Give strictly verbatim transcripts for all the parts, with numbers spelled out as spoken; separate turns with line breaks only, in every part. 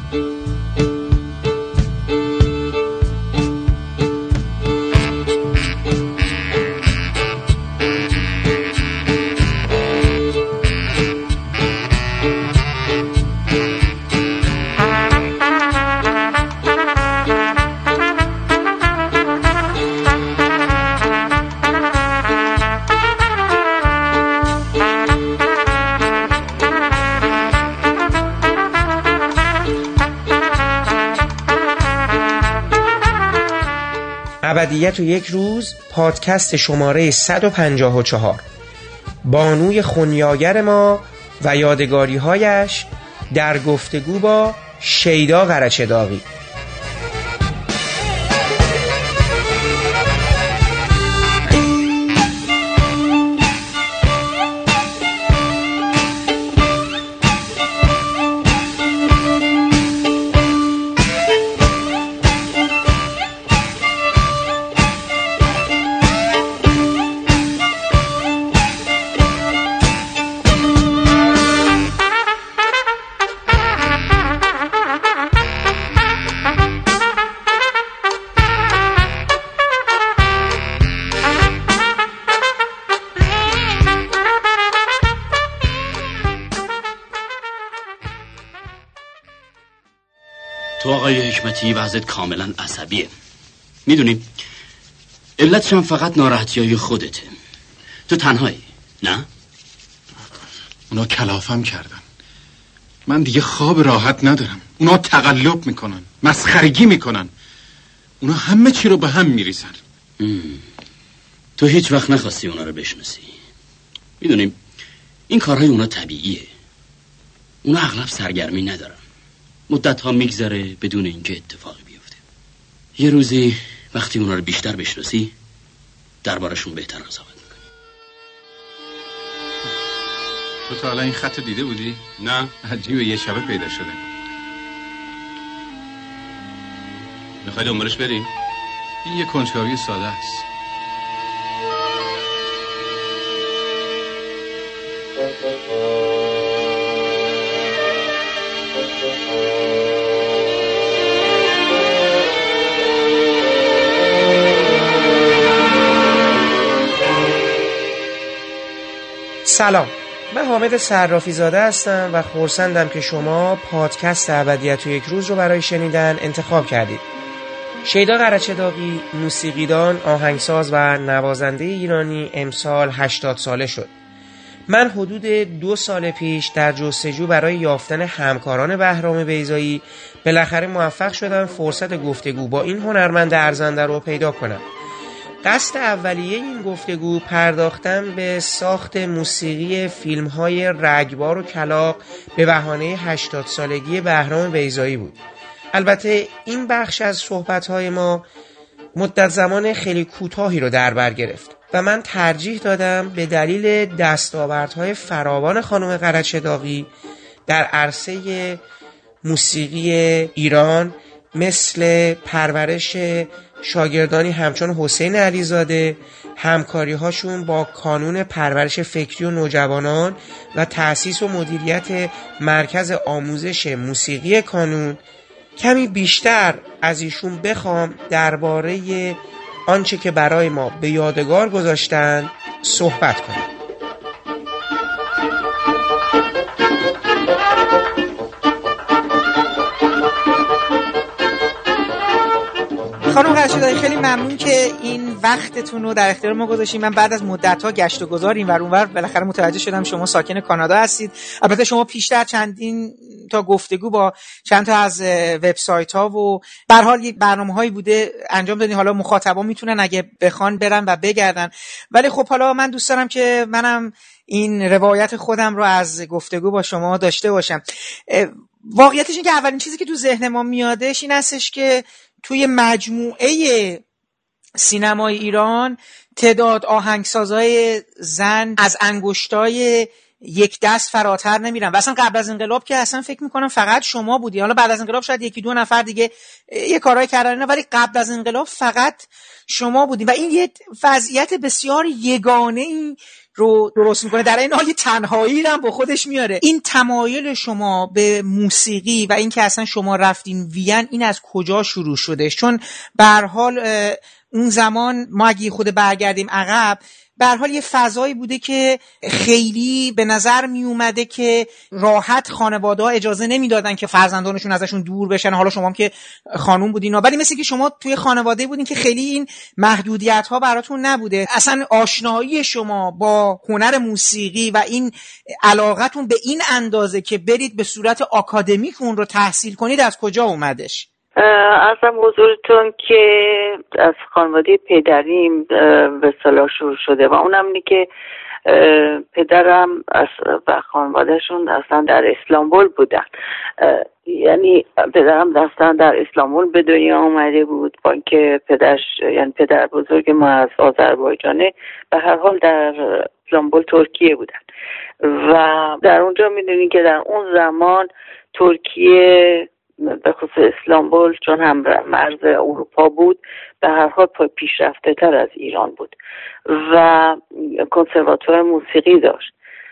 ابدیت و یک روز، پادکست شماره صد و پنجاه و چهار. بانوی خونیاگر ما و یادگاری‌هایش در گفتگو با شیدا قرچه‌داغی.
تو آقای حکمتی وضعیت کاملا عصبیه. میدونی علتش هم فقط ناراحتیای خودته. تو تنهایی، نه؟
اونا کلافم کردن. من دیگه خواب راحت ندارم. اونا تقلب میکنن، مسخرگی میکنن. اونا همه چی رو به هم میریزن.
تو هیچ وقت نخواستی اونا رو بشناسی. میدونی این کارهای اونا طبیعیه. اونا اغلب سرگرمی ندارن. مدت ها میگذره بدون اینکه اتفاقی بیفته. یه روزی وقتی اونا رو بیشتر بشناسی دربارشون بهتر قضاوت میکنی.
تو تا حالا این خط دیده بودی؟
نه.
عجیبه، یه شبه پیدا شده.
میخوای دنبالش بریم؟
این یه کنجکاوی ساده است.
سلام، من حامد صرافی زاده هستم و خرسندم که شما پادکست ابدیت و یک روز رو برای شنیدن انتخاب کردید. شیدا قرچه‌داغی موسیقیدان، آهنگساز و نوازنده ایرانی امسال هشتاد ساله شد. من حدود دو سال پیش در جستجو برای یافتن همکاران بهرام بیضایی بالاخره موفق شدم فرصت گفتگو با این هنرمند ارزنده رو پیدا کنم. قصد اولیه این گفتگو پرداختن به ساخت موسیقی فیلم‌های رگبار و کلاغ به بهانه هشتاد سالگی بهرام بیضایی بود. البته این بخش از صحبت‌های ما مدت زمان خیلی کوتاهی رو در بر گرفت و من ترجیح دادم به دلیل دستاوردهای فراوان خانم قرچه‌داغی در عرصه موسیقی ایران مثل پرورش شاگردانی همچون حسین علیزاده، همکاری هاشون با کانون پرورش فکری و نوجوانان و تأسیس و مدیریت مرکز آموزش موسیقی کانون کمی بیشتر از ایشون بخوام درباره آنچه که برای ما به یادگار گذاشتن صحبت کنم.
خانم قرچه‌داغی خیلی ممنون که این وقتتون رو در اختیار ما گذاشتین. من بعد از مدت‌ها گشت و گذار این ور اون ور بالاخره متوجه شدم شما ساکن کانادا هستید. البته شما پیشتر چندین تا گفتگو با چند تا از وبسایت‌ها و به هر حال برنامه‌هایی بوده انجام دادین. حالا مخاطبا میتونن اگه بخوان برن و بگردن، ولی خب حالا من دوست دارم که منم این روایت خودم رو از گفتگو با شما داشته باشم. واقعیتش این که اولین چیزی که تو ذهن ما میادش این هستش که توی مجموعه سینمای ایران تعداد آهنگسازای زن از انگشتای یک دست فراتر نمیرن و اصلا قبل از انقلاب که اصلا فکر میکنم فقط شما بودی. حالا بعد از انقلاب شاید یکی دو نفر دیگه یه کارهای کردن، ولی قبل از انقلاب فقط شما بودی و این یه وضعیت بسیار یگانه این رو درست میکنه، در این حال تنهایی هم با خودش میاره. این تمایل شما به موسیقی و این که اصلا شما رفتین وین، این از کجا شروع شده؟ چون به هر حال اون زمان ما اگه خود برگردیم عقب، به هر حال یه فضایی بوده که خیلی به نظر می اومده که راحت خانواده‌ها اجازه نمیدادن که فرزندانشون ازشون دور بشن. حالا شما هم که خانوم بودین، ولی مثل که شما توی خانواده بودین که خیلی این محدودیت‌ها براتون نبوده. اصلا آشنایی شما با هنر موسیقی و این علاقتون به این اندازه که برید به صورت آکادمیک اون رو تحصیل کنید از کجا اومدش؟
عرضم حضورتون که از خانواده پدریم به اصطلاح شروع شده و اونم اینه که پدرم و خانوادهشون اصلا در اسلامبول بودن. یعنی پدرم اصلا در اسلامبول به دنیا آمده بود، با اینکه پدرش یعنی پدر بزرگ ما از آذربایجانه، به هر حال در اسلامبول ترکیه بودن و در اونجا میدونین که در اون زمان ترکیه به خصوص اسلامبول چون هم مرز اروپا بود به هر حال پیشرفته تر از ایران بود و کنسرواتوار موسیقی داشت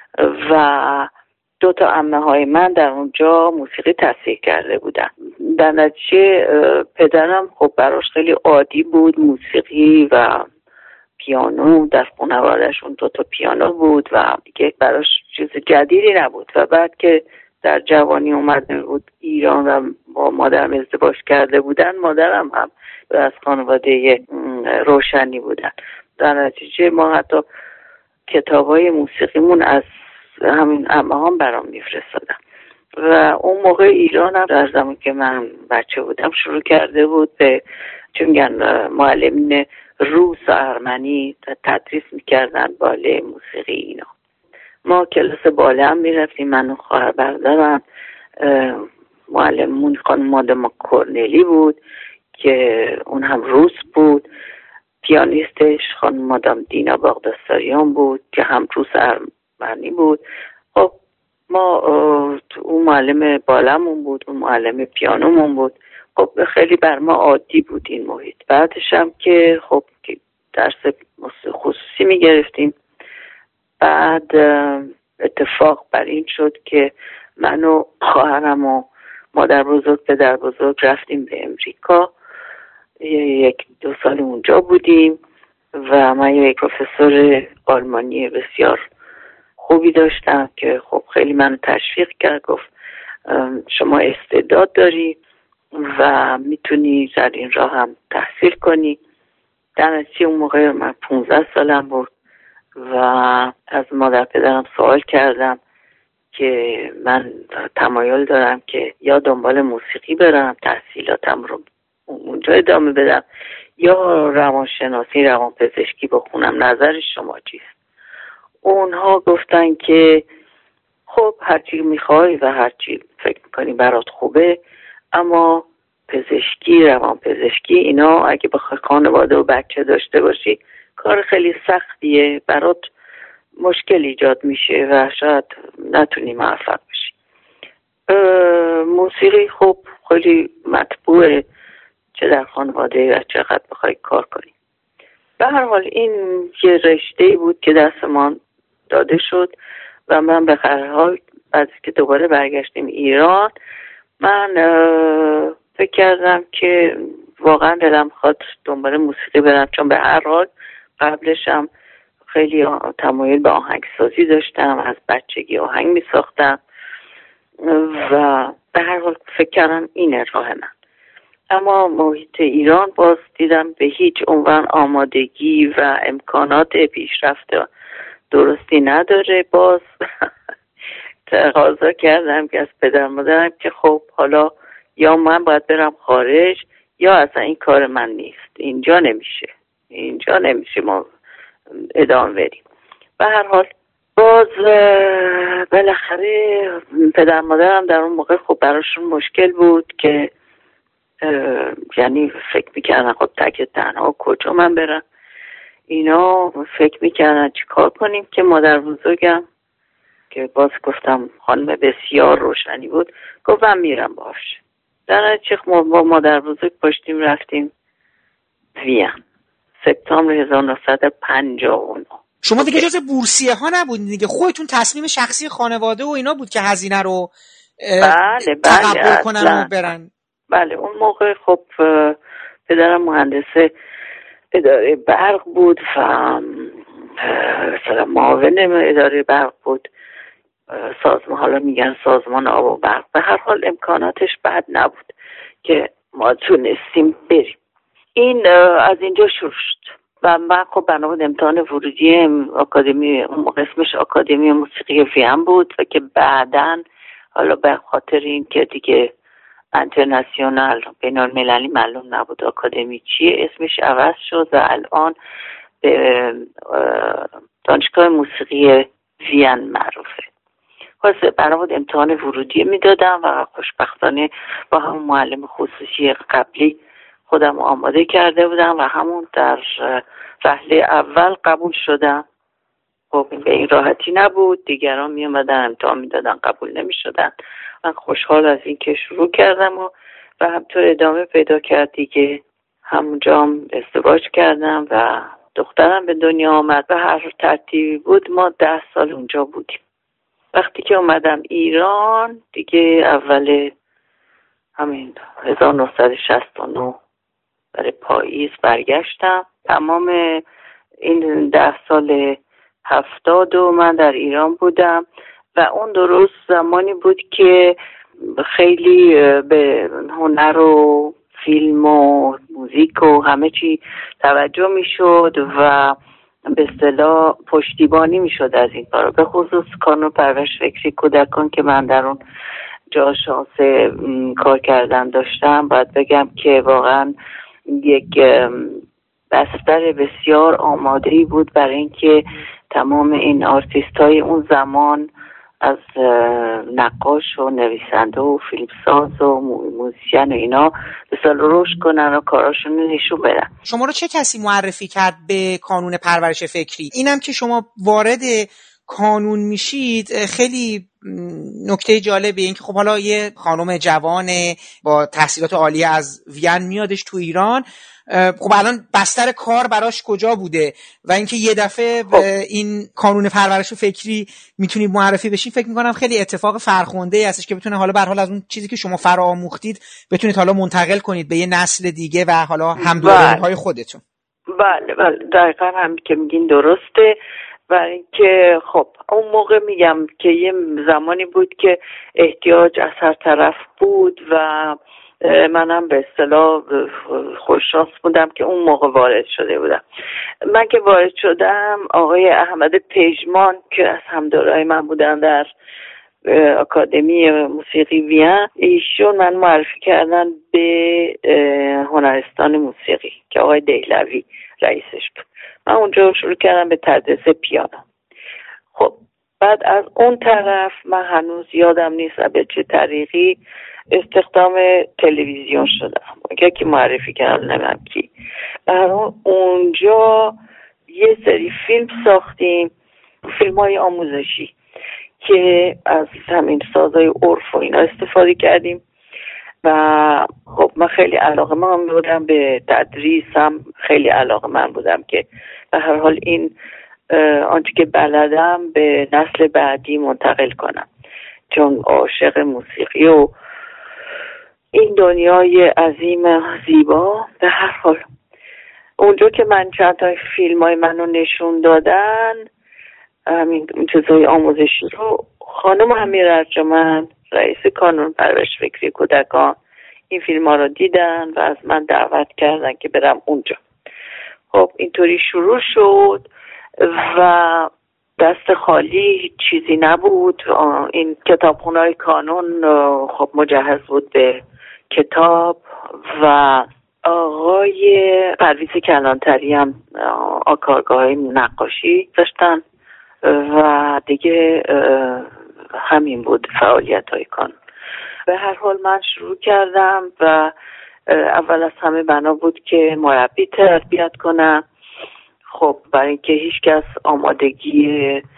و دو تا عمه های من در اونجا موسیقی تحصیل کرده بودن. در نتیجه پدرم خب براش خیلی عادی بود موسیقی و پیانو، در خانواده‌شون دو تا پیانو بود و دیگه براش چیز جدیدی نبود. و بعد که در جوانی اومده بود ایران و با مادرم ازدواج کرده بودن، مادرم هم از خانواده روشنی بودن. در نتیجه ما حتی کتابای موسیقیمون از همین عمه هم برام میفرستادن و اون موقع ایران هم در زمان که من بچه بودم شروع کرده بود به چون میگن معلمین روس و ارمنی تدریس میکردن باله موسیقی اینا. ما کلاس باله هم میرفتیم، من و خواهر برادرم. معلممون خانم مادام کورنلی بود که اون هم روس بود. پیانیستش خانم مادام دینا باغدستاریان بود که هم روس ارمنی بود. خب ما اون معلم بالمون بود، اون معلم پیانومون بود. خب خیلی بر ما عادی بود این محیط. بعدش هم که خب درس خصوصی میگرفتیم. بعد اتفاق بر این شد که من و خواهرم و مادر بزرگ پدر بزرگ رفتیم به امریکا. یک دو سال اونجا بودیم و من یک پروفسور آلمانی بسیار خوبی داشتم که خب خیلی منو تشویق کرد، گفت شما استعداد داری و میتونی در این راه هم تحصیل کنی. در نتیجه اون موقع من پونزده سالم بود و از مادر پدرم سوال کردم که من تمایل دارم که یا دنبال موسیقی برم تحصیلاتم رو اونجا ادامه بدم یا روانشناسی روانپزشکی بخونم، نظر شما چیست؟ اونها گفتن که خب هرچی میخوای و هرچی فکر میکنی برات خوبه، اما پزشکی روانپزشکی اینا اگه بخوای خانواده و بچه داشته باشی کار خیلی سختیه، برات مشکل ایجاد میشه و شاید نتونی موفق بشی. موسیقی خب خیلی مطبوعه چه در خانواده و چقدر بخوای کار کنی. به هر حال این یه رشته‌ای بود که دستمان داده شد و من به هر حال بعد که دوباره برگشتیم ایران من فکر کردم که واقعا دلم خواست دنبال موسیقی برم، چون به هر حال قبلش هم خیلی تمایل به آهنگسازی داشتم، از بچگی آهنگ می ساختم و به هر حال فکر کردم اینه راه من. اما محیط ایران باز دیدم به هیچ عنوان آمادگی و امکانات پیشرفت درستی نداره. باز تقاضا کردم که از پدر مادرم که خب حالا یا من باید برم خارج یا اصلا این کار من نیست، اینجا نمیشه اینجا نمیشه ما ادامه بدیم. به هر حال باز بالاخره پدر مادرم در اون موقع خب براشون مشکل بود که یعنی فکر میکردن خب تک تنها کجا من برم. اینا فکر میکردن چی کار کنیم که مادر بزرگم که باز گفتم خانم بسیار روشنی بود گفت من میرم باش. در نتیجه با مادر بزرگ پشتیم رفتیم وین سپتامبر هزار و نهصد و پنجاه و نه.
شما دیگه جز بورسیه ها نبودین دیگه، خودتون تصمیم شخصی خانواده و اینا بود که هزینه رو
بله بله
تقبل کنن و برن؟
بله اون موقع خب پدرم مهندس اداره برق بود و مثلا معاون اداره برق بود، سازمان، حالا میگن سازمان آب و برق. به هر حال امکاناتش بد نبود که ما تونستیم بریم. این از اینجا شروع شد و من خب بنابرای امتحان ورودی آکادمی، اون قسمش آکادمی موسیقی وین بود و که بعداً حالا به خاطر این که دیگه انترناسیونال بین المللی معلوم نبود آکادمی چیه، اسمش عوض شد و الان به دانشگاه موسیقی وین معروفه. واسه بنابرای امتحان ورودی میدادم و خوشبختانه با همون معلم خصوصی قبلی خودم آماده کرده بودم و همون در رحله اول قبول شدم. خب به این راحتی نبود، دیگران می اومدن امتحان میدادن قبول نمی شدن. من خوشحال از این که شروع کردم و و همطور ادامه پیدا کرد دیگه. همونجا هم ازدواج کردم و دخترم به دنیا آمد و هر ترتیبی بود ما ده سال اونجا بودیم. وقتی که اومدم ایران دیگه اول همین هزار و نهصد و شصت و نه برای پاییز برگشتم. تمام این ده سال هفتاد و من در ایران بودم و اون درست زمانی بود که خیلی به هنر و فیلم و موزیک و همه چی توجه می شد و به اصطلاح پشتیبانی می شد از این کارا، به خصوص کانون پرورش فکری کودکان که من در اون جا شانس کار کردن داشتم. باید بگم که واقعا یک بستر بسیار آماده‌ای بود برای اینکه تمام این آرتیست های اون زمان از نقاش و نویسنده و فیلمساز و موزیسین و اینا به سال رشد کنن و کاراشون رو نشون بدن.
شما رو چه کسی معرفی کرد به کانون پرورش فکری؟ اینم که شما وارد کانون میشید خیلی نکته جالبه، این که خب حالا یه خانم جوان با تحصیلات عالیه از وین میادش تو ایران، خب الان بستر کار براش کجا بوده و اینکه یه دفعه
خب.
این کانون پرورش فکری میتونید معرفی بشین، فکر میکنم خیلی اتفاق فرخنده ای هستش که بتونه حالا به هر حال از اون چیزی که شما فرآموختید بتونید حالا منتقل کنید به یه نسل دیگه و حالا هم دوره‌های خودتون.
بله بله دقیقاً هم که میگین درسته. برای اینکه خب اون موقع میگم که یه زمانی بود که احتیاج از هر طرف بود و منم به اصطلاح خوششانس بودم که اون موقع وارد شده بودم. من که وارد شدم آقای احمد پژمان که از همدورای من بودن در آکادمی موسیقی وین، ایشون من معرفی کردن به هنرستان موسیقی که آقای دهلوی رئیسش بود. من اونجا شروع کردم به تدریس پیانو. خب بعد از اون طرف من هنوز یادم نیست به چه طریقی استخدام تلویزیون شدم، یکی معرفی کردم نمیم کی. اونجا یه سری فیلم ساختیم، فیلم های آموزشی که از همین سازهای عرف و اینا استفاده کردیم و خب من خیلی علاقه من بودم به تدریس، هم خیلی علاقه من بودم که به هر حال این آنچه که بلدم به نسل بعدی منتقل کنم، چون عاشق موسیقی و این دنیای عظیم زیبا. به هر حال اونجا که من چند تا فیلم های منو نشون دادن، همین چیزای آموزشی رو، خانم امیر ارجمند رئیس کانون پرورش فکری کودکان این فیلم ها رو دیدن و از من دعوت کردن که برم اونجا. خب اینطوری شروع شد و دست خالی چیزی نبود. این کتابخونه‌های کانون خب مجهز بود به کتاب و آقای پرویز کلانتری هم کارگاه‌های نقاشی داشتن و دیگه همین بود فعالیت‌های کانون. به هر حال من شروع کردم و اول از همه بنا بود که مربی تربیت کنم. خب برای اینکه هیچ کس آمادگی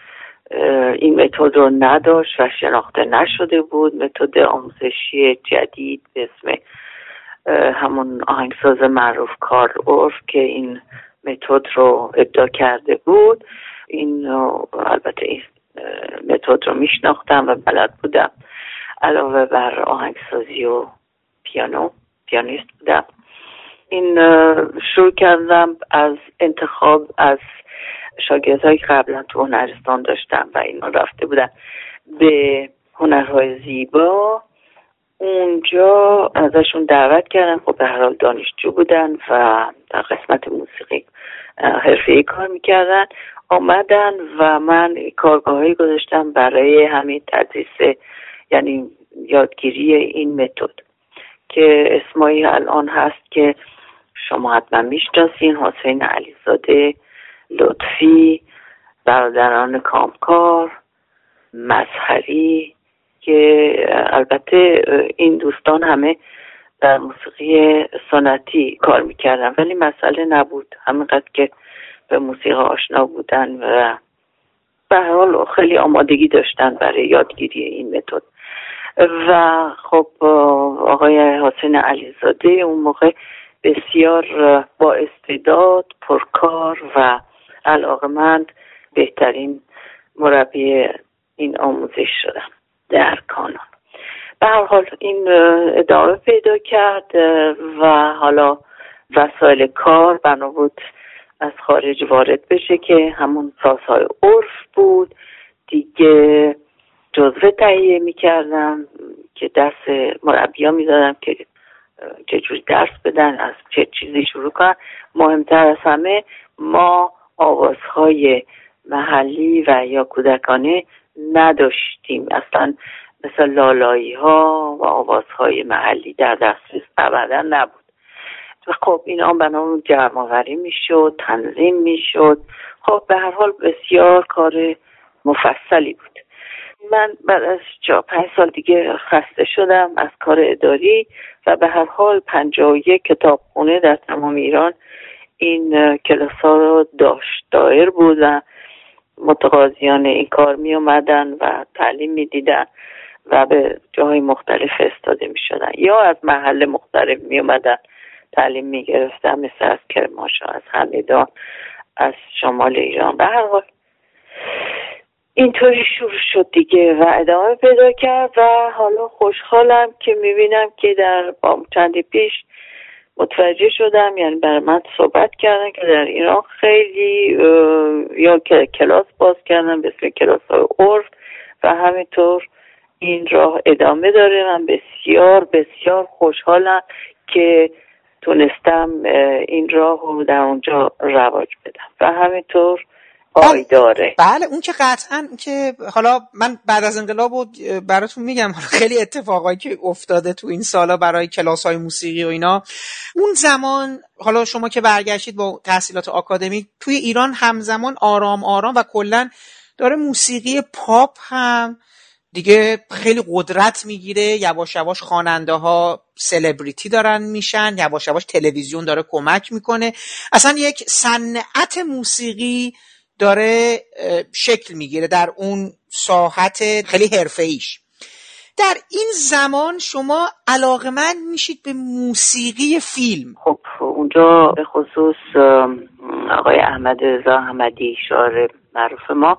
این متد رو نداشت و شناخته نشده بود، متد آموزشی جدید به اسم همون آهنگساز معروف کارل اورف که این متد رو ابداع کرده بود، این البته این متد رو میشناختم و بلد بودم. علاوه بر آهنگسازی و پیانو پیانیست بودم. این شروع کردم از انتخاب از شاگردهایی که قبلا تو هنرستان داشتم و اینا رفته بودن به هنرهای زیبا. اونجا ازشون دعوت کردم، خب به هر حال دانشجو بودن و در قسمت موسیقی حرفه‌ای کار میکردن. آمدن و من کارگاهی گذاشتم برای همین تدریس، یعنی یادگیری این متد که اسمایی الان هست که شما حتما میشناسین: حسین علیزاده، لطفی، برادران کامکار، مظهری، که البته این دوستان همه در موسیقی سنتی کار میکردن ولی مسئله نبود، همینقدر که به موسیقی آشنا بودن و به هر حال خیلی آمادگی داشتن برای یادگیری این متد. و خب آقای حسین علیزاده اون موقع بسیار با استعداد، پرکار و علاقمند بهترین مربی این آموزش شدم در کانون. به هر حال این ادامه پیدا کرد و حالا وسایل کار بنا بود از خارج وارد بشه که همون سازهای عرف بود دیگه. جزوه تهیه میکردم که درس مربی‌ها میدادم که چجوری درس بدن، از چه چیزی شروع کنن. مهمتر از همه ما آوازهای محلی و یا کودکانه نداشتیم اصلا، مثل لالایی ها و آوازهای محلی در دسترس ابدا نبود. و خب این آن بنامون جمع آوری میشد، تنظیم میشد. خب به هر حال بسیار کار مفصلی بود. من بعد از چهار پنج سال دیگه خسته شدم از کار اداری و به هر حال پنجاه و یک کتابخونه در تمام ایران این کلاس ها رو داشت. دایر بود و متقاضیان این کار می اومدن و تعلیم می دیدن و به جاهای مختلف فرستاده می شدن یا از محل مختلف می اومدن تعلیم می گرفتن، مثل از کرمانشاه، از همدان، از شمال ایران. به هر حال اینطوری شروع شد دیگه و ادامه پیدا کرد و حالا خوشحالم که می بینم که در با چندی پیش متوجه شدم، یعنی برای من صحبت کردن که در ایران خیلی یا کلاس باز کردن به اسم کلاس های عرف و همینطور این راه ادامه داره. من بسیار بسیار خوشحالم که تونستم این راه رو در اونجا رواج بدم و همینطور پایداره.
بله اون که قطعاً که حالا من بعد از انقلاب بود براتون میگم خیلی اتفاقایی که افتاده تو این سالا برای کلاس‌های موسیقی و اینا. اون زمان حالا شما که برگشتید با تحصیلات آکادمیک توی ایران همزمان آرام آرام و کلاً داره موسیقی پاپ هم دیگه خیلی قدرت میگیره، یواش یواش خواننده ها سلبریتی دارن میشن، یواش یواش تلویزیون داره کمک میکنه، اصلا یک صنعت موسیقی داره شکل میگیره در اون ساحت خیلی حرفه‌ایش. در این زمان شما علاقمند میشید به موسیقی فیلم.
خب اونجا به خصوص آقای احمد رضا احمدی، شاعر معروف ما،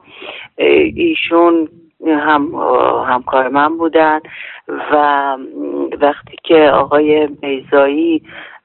ایشون هم همکار من بودن و وقتی که آقای بیضایی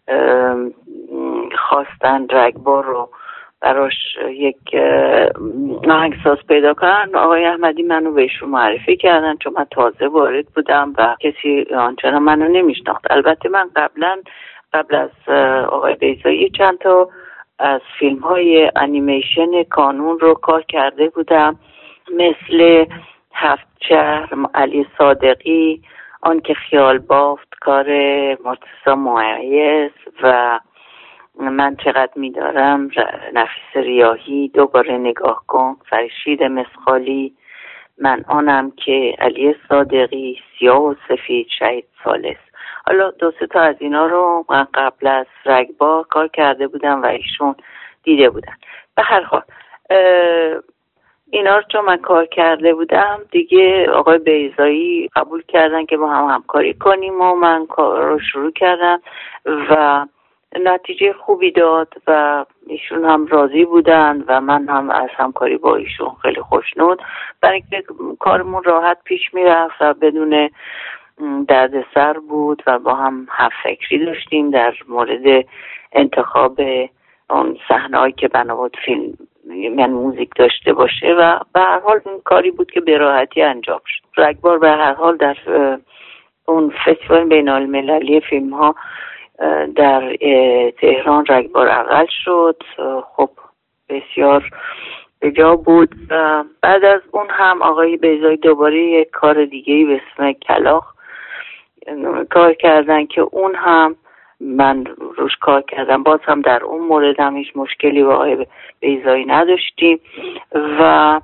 خواستن رگبار رو براش یک آهنگساز پیدا کردن، آقای احمدی منو بهشون معرفی کردن چون من تازه وارد بودم و کسی آنچنان منو نمیشناخت. البته من قبلا قبل از آقای بیضایی چند تا از فیلم های انیمیشن کانون رو کار کرده بودم، مثل هفت شهر، علی صادقی، آن که خیال بافت، کار مرتضی معیز و من چقدر میدارم، نفیس ریاحی، دوباره نگاه کن، فرشید مسخالی، من آنم که علی صادقی، سیاه و سفید، شهید ثالث. حالا دو سه تا از اینا رو من قبل از رگبار کار کرده بودم و ایشون دیده بودن. به هر حال اینا رو چون من کار کرده بودم دیگه آقای بیضایی قبول کردن که با هم همکاری کنیم و من کار رو شروع کردم و نتیجه خوبی داد و ایشون هم راضی بودن و من هم از همکاری با ایشون خیلی خوشنود، برای اینکه کارمون راحت پیش میرفت و بدون دردسر بود و با هم همفکری داشتیم در مورد انتخاب اون صحنه‌ای که بنا بود فیلم من موزیک داشته باشه و به هر حال این کاری بود که به راحتی انجام شد. رگبار به هر حال در اون فستیوال بین‌المللی فیلم ها در تهران رگبار اول شد. خب بسیار بجا بود. بعد از اون هم آقای بیضایی دوباره یک کار دیگه‌ای به اسم کلاغ کار کردن که اون هم من روش کار کردم. باز هم در اون مورد هم هیچ مشکلی با آقای بیضایی نداشتیم و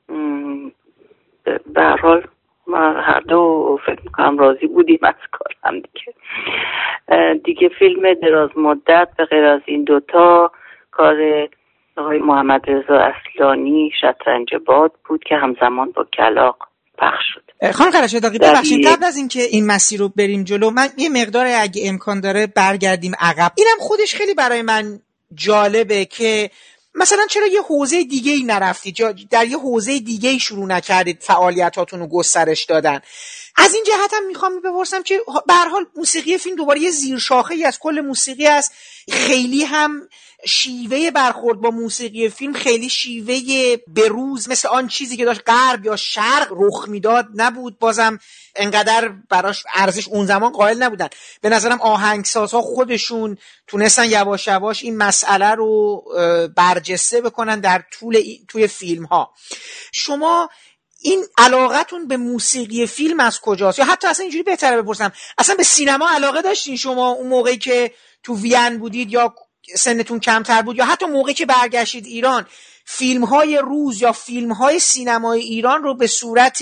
به هر حال ما هر دو فکر میکنم راضی بودیم از کار هم دیگه. دیگه فیلم دراز مدت به غیر از این دوتا کار آقای محمد رضا اصلانی شطرنج باد بود که همزمان با کلاغ پخش شد.
خانم قرچه‌داغی ببخشید قبل از اینکه این مسیر رو بریم جلو، من یه مقدار اگه امکان داره برگردیم عقب. اینم خودش خیلی برای من جالبه که مثلا چرا یه حوزه دیگه ای نرفتید، در یه حوزه دیگه ای شروع نکردید فعالیتاتون رو گسترش دادن. از این جهت هم میخوام بپرسم که به هر حال موسیقی فیلم دوباره یه زیرشاخه‌ای از کل موسیقی است، خیلی هم شیوه برخورد با موسیقی فیلم خیلی شیوه بروز مثل آن چیزی که داشت غرب یا شرق رخ میداد نبود، بازم انقدر براش ارزش اون زمان قائل نبودن. به نظرم آهنگسازها خودشون تونستن یواش یواش این مسئله رو برجسته بکنن در طول توی فیلم ها. شما این علاقتون به موسیقی فیلم از کجاست؟ یا حتی اصلا اینجوری بهتره بپرسم، اصلا به سینما علاقه داشتین شما اون موقعی که تو وین بودید یا سنتون کمتر بود، یا حتی موقعی که برگشتید ایران فیلم های روز یا فیلم های سینمای ایران رو به صورت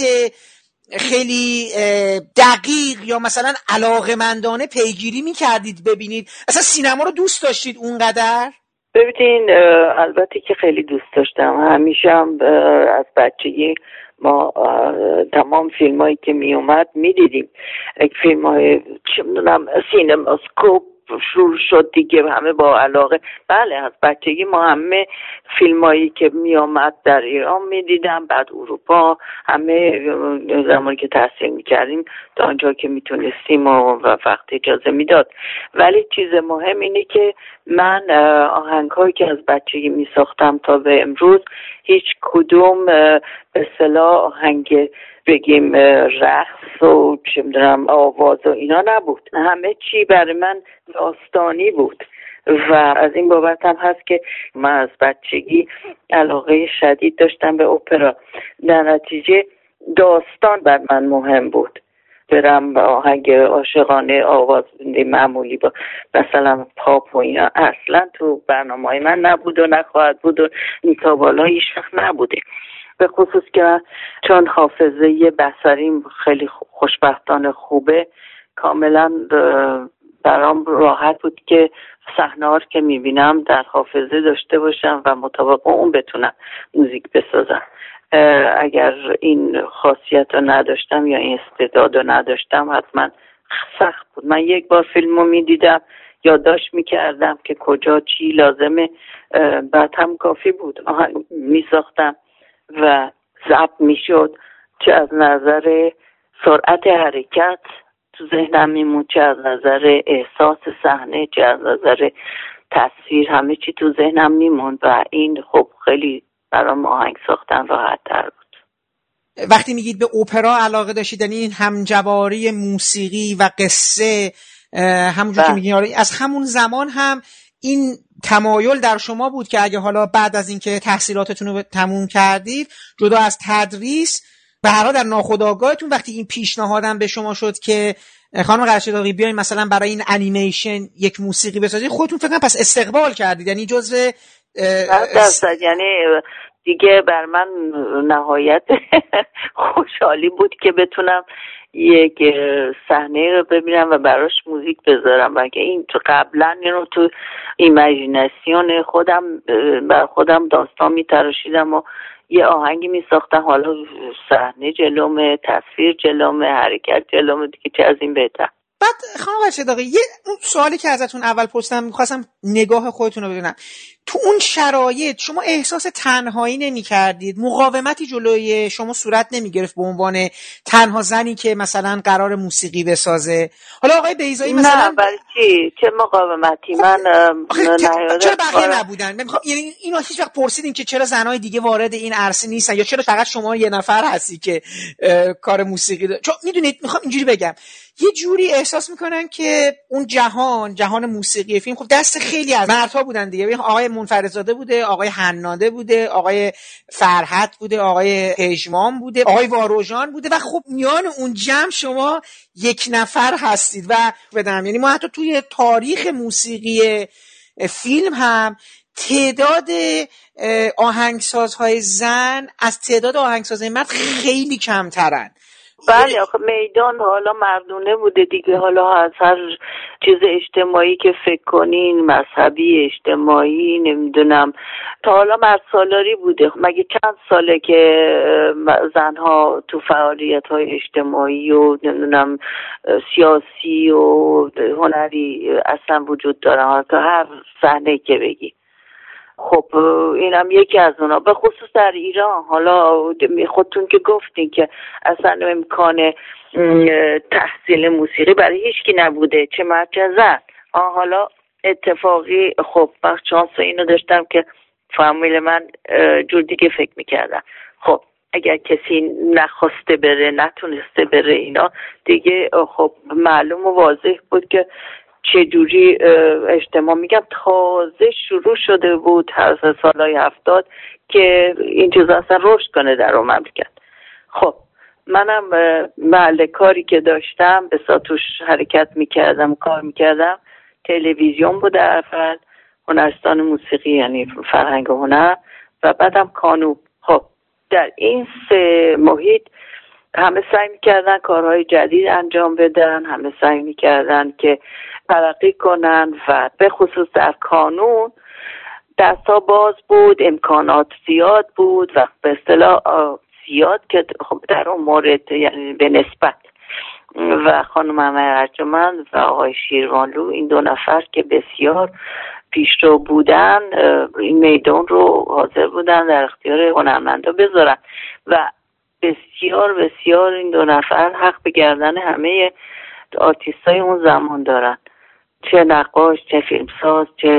خیلی دقیق یا مثلا علاقمندانه پیگیری میکردید ببینید؟ اصلا سینما رو دوست داشتید اونقدر؟
ببینین البته که خیلی دوست داشتم، همیشه هم از بچگی ما تمام فیلم هایی که می اومد می دیدیم. فیلم های چه میدونم سینماسکوپ شروع شد دیگه، همه با علاقه. بله از بچگی ما همه فیلم هایی که می آمد در ایران می دیدم، بعد اروپا، همه زمانی که تحصیل می کردیم تا آنجا که می تونستیم و وقت اجازه می داد. ولی چیز مهم اینه که من آهنگ هایی که از بچگی می ساختم تا به امروز هیچ کدوم به اصطلاح آهنگ بگیم رقص و چه می‌دونم آواز و اینا نبود، همه چی برای من داستانی بود و از این بابت هم هست که من از بچگی علاقه شدید داشتم به اپرا. در نتیجه داستان بر من مهم بود. برم آهنگ عاشقانه آواز معمولی با مثلا پاپ و اینا اصلا تو برنامه‌های من نبود و نخواهد بود و این تا بالا هیچ وقت نبوده. به خصوص که چون حافظه بصریم خیلی خوشبختانه خوبه، کاملا برام راحت بود که صحنه‌ها که میبینم در حافظه داشته باشم و مطابق اون بتونم موزیک بسازم. اگر این خاصیت رو نداشتم یا این استعداد رو نداشتم حتما سخت بود. من یک بار فیلم رو میدیدم، یادداشت میکردم که کجا چی لازمه، بعد هم کافی بود میساختم و ضبط میشد. چه از نظر سرعت حرکت تو ذهنم میمون، چه از نظر احساس صحنه، چه از نظر تصویر، همه چی تو ذهنم میمون و این خب خیلی برام آهنگ ساختن راحت تر بود.
وقتی میگید به اپرا علاقه داشتید یعنی این همجواری موسیقی و قصه، همونجور که میگین از همون زمان هم این تمایل در شما بود که اگه حالا بعد از اینکه تحصیلاتتون رو تموم کردید جدا از تدریس به هر حال در ناخودآگاهتون وقتی این پیشنهادم به شما شد که خانم قرچه‌داغی بیاین مثلا برای این انیمیشن یک موسیقی بسازید، خودتون فکر کنم پس استقبال کردید، یعنی جزء
درصد یعنی دیگه بر من نهایت خوشحالی بود که بتونم یک صحنه رو ببینم و براش موزیک بذارم و که این تو قبلا اینو تو ایمیجیناسیون خودم بر خودم داستان میتراشیدم و یه آهنگی میساختم، حالا صحنه جلومه، تصویر جلومه، حرکت جلومه، دیگه چه از این بهتر.
بعد خانم قرچه‌داغی یه اون سوالی که ازتون اول پرسیدم می‌خواستم نگاه خودتون رو بدونم. تو اون شرایط شما احساس تنهایی نمی‌کردید؟ مقاومتی جلوی شما صورت نمی‌گرفت به عنوان تنها زنی که مثلا قرار موسیقی بسازه؟ حالا آقای بیضایی مثلا
نه برای چی؟ چه مقاومتی؟ من
نهایت چرا بقیه نبودن؟ میخوام یعنی اینو هیچ وقت پرسیدین که چرا زنای دیگه وارد این عرصه نیستن یا چرا فقط شما یه نفر هستی که کار موسیقی داره؟ چون میدونید میخوام اینجوری بگم، یه جوری احساس میکنن که اون جهان جهان موسیقی فیلم خب دست خیلی از مردها بودن دیگه. آقای منفردزاده بوده، آقای حناده بوده، آقای فرحت بوده، آقای پژمان بوده، آقای واروژان بوده و خب میان اون جمع شما یک نفر هستید. و بدم یعنی ما حتی توی تاریخ موسیقی فیلم هم تعداد آهنگسازهای زن از تعداد آهنگسازهای مرد خیلی کمترن.
بله آخه میدان حالا مردونه بوده دیگه، حالا از هر چیز اجتماعی که فکر کنین، مذهبی، اجتماعی، نمیدونم، تا حالا مرد سالاری بوده. مگه چند ساله که زنها تو فعالیت های اجتماعی و نمیدونم سیاسی و هنری اصلا وجود دارن، تا هر صحنه که بگی. خب اینم یکی از اونا، به خصوص در ایران. حالا خودتون که گفتین که اصلا امکان تحصیل موسیقی برای هیچکی نبوده، چه مرد چه زن. حالا اتفاقی خب من شانس اینو داشتم که فامیل من جور دیگه فکر میکردن. خب اگر کسی نخواسته بره، نتونسته بره اینا دیگه، خب معلوم و واضح بود که چه جوری اجتماع، میگم تازه شروع شده بود از سالهای هفتاد که این چیزا اصلا رشد کنه در اون مملکت. خب منم محل کاری که داشتم بسا توش حرکت میکردم، کار میکردم، تلویزیون بود اول، هنرستان موسیقی یعنی فرهنگ و هنر، و بعدم کانو. خب در این سه محیط همه سعی میکردن کارهای جدید انجام بدن، همه سعی میکردن که ترقی کنن و به خصوص در کانون دستا باز بود، امکانات زیاد بود و به اصطلاح زیاد که خب در اون مورد یعنی به نسبت. و خانم ارجمند و آقای شیروانلو، این دو نفر که بسیار پیشرو بودن، این میدان رو حاضر بودن در اختیار هنرمندا بذارن و بسیار بسیار این دو نفر حق به گردن همه آرتیستای اون زمان دارن، چه نقاش، چه فیلمساز، چه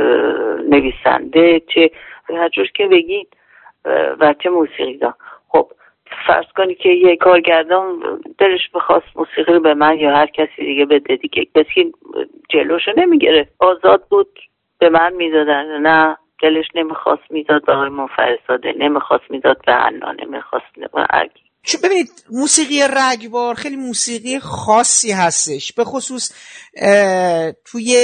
نویسنده، چه هر جور که بگید، و چه موسیقیدان. خب فرض کنی که یه کارگردان دلش بخواست موسیقی رو به من یا هر کسی دیگه بده دیگه، کسی جلوشو نمیگیره، آزاد بود به من میدادن. نه دلش نمیخواست میداد به آقای منفردزاده، نمیخواست میداد به حنا، نمیخواست هرکی.
چون ببینید موسیقی رگبار خیلی موسیقی خاصی هستش، به خصوص توی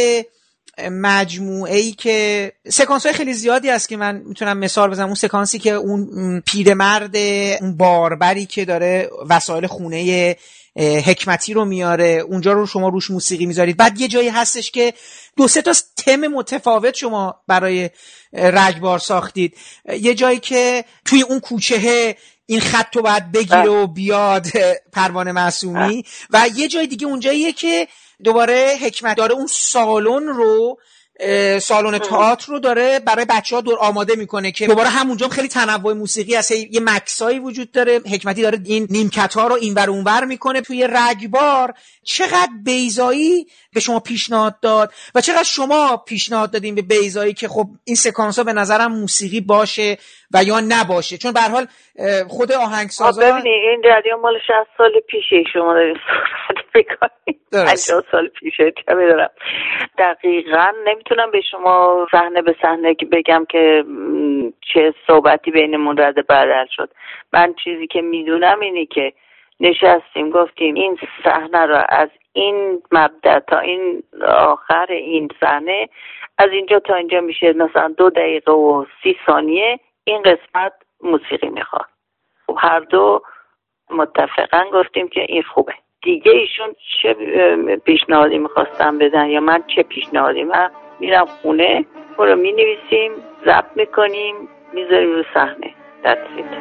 مجموعه ای که سکانس های خیلی زیادی هست که من میتونم مثال بزنم. اون سکانسی که اون پیرمرد، اون باربری که داره وسایل خونه حکمتی رو میاره، اونجا رو شما روش موسیقی میذارید. بعد یه جایی هستش که دو سه تا تم متفاوت شما برای رگبار ساختید. یه جایی که توی اون کوچه این خط رو باید بگیره و بیاد پروانه معصومی، و یه جای دیگه اونجاییه که دوباره حکمت داره اون سالن رو، سالن تئاتر رو داره برای بچه‌ها دور آماده میکنه که دوباره همونجا خیلی تنوع موسیقی هست، یه مکسایی وجود داره، حکمتی داره این نیمکت‌ها رو اینور اونور میکنه. توی رگبار چقدر بیضایی به شما پیشنهاد داد و چقدر شما پیشنهاد دادین به بیضایی که خب این سکانس‌ها به نظرم موسیقی باشه و یا نباشه؟ چون به هر حال خود آهنگسازا
ببینید این جریان مال شصت سال پیشه، شما دارید صحبت می‌کنید پنجاه سال پیشه، چه می‌دونم دقیقاً نمیتونم به شما صحنه به صحنه که بگم که چه صحبتی بینمون رد بدل شد. من چیزی که میدونم اینه که نشستیم گفتیم این صحنه را از این مبدا تا این آخر این صحنه، از اینجا تا اینجا میشه مثلا دو دقیقه و سی ثانیه، این قسمت موسیقی میخواد. و هر دو متفقاً گفتیم که این خوبه. دیگه ایشون چه پیشنهادی میخواستم بدن یا من چه پیشنهادی، من میرم خونه برو مینویسیم، ضبط میکنیم، میذاریم رو صحنه. That's it.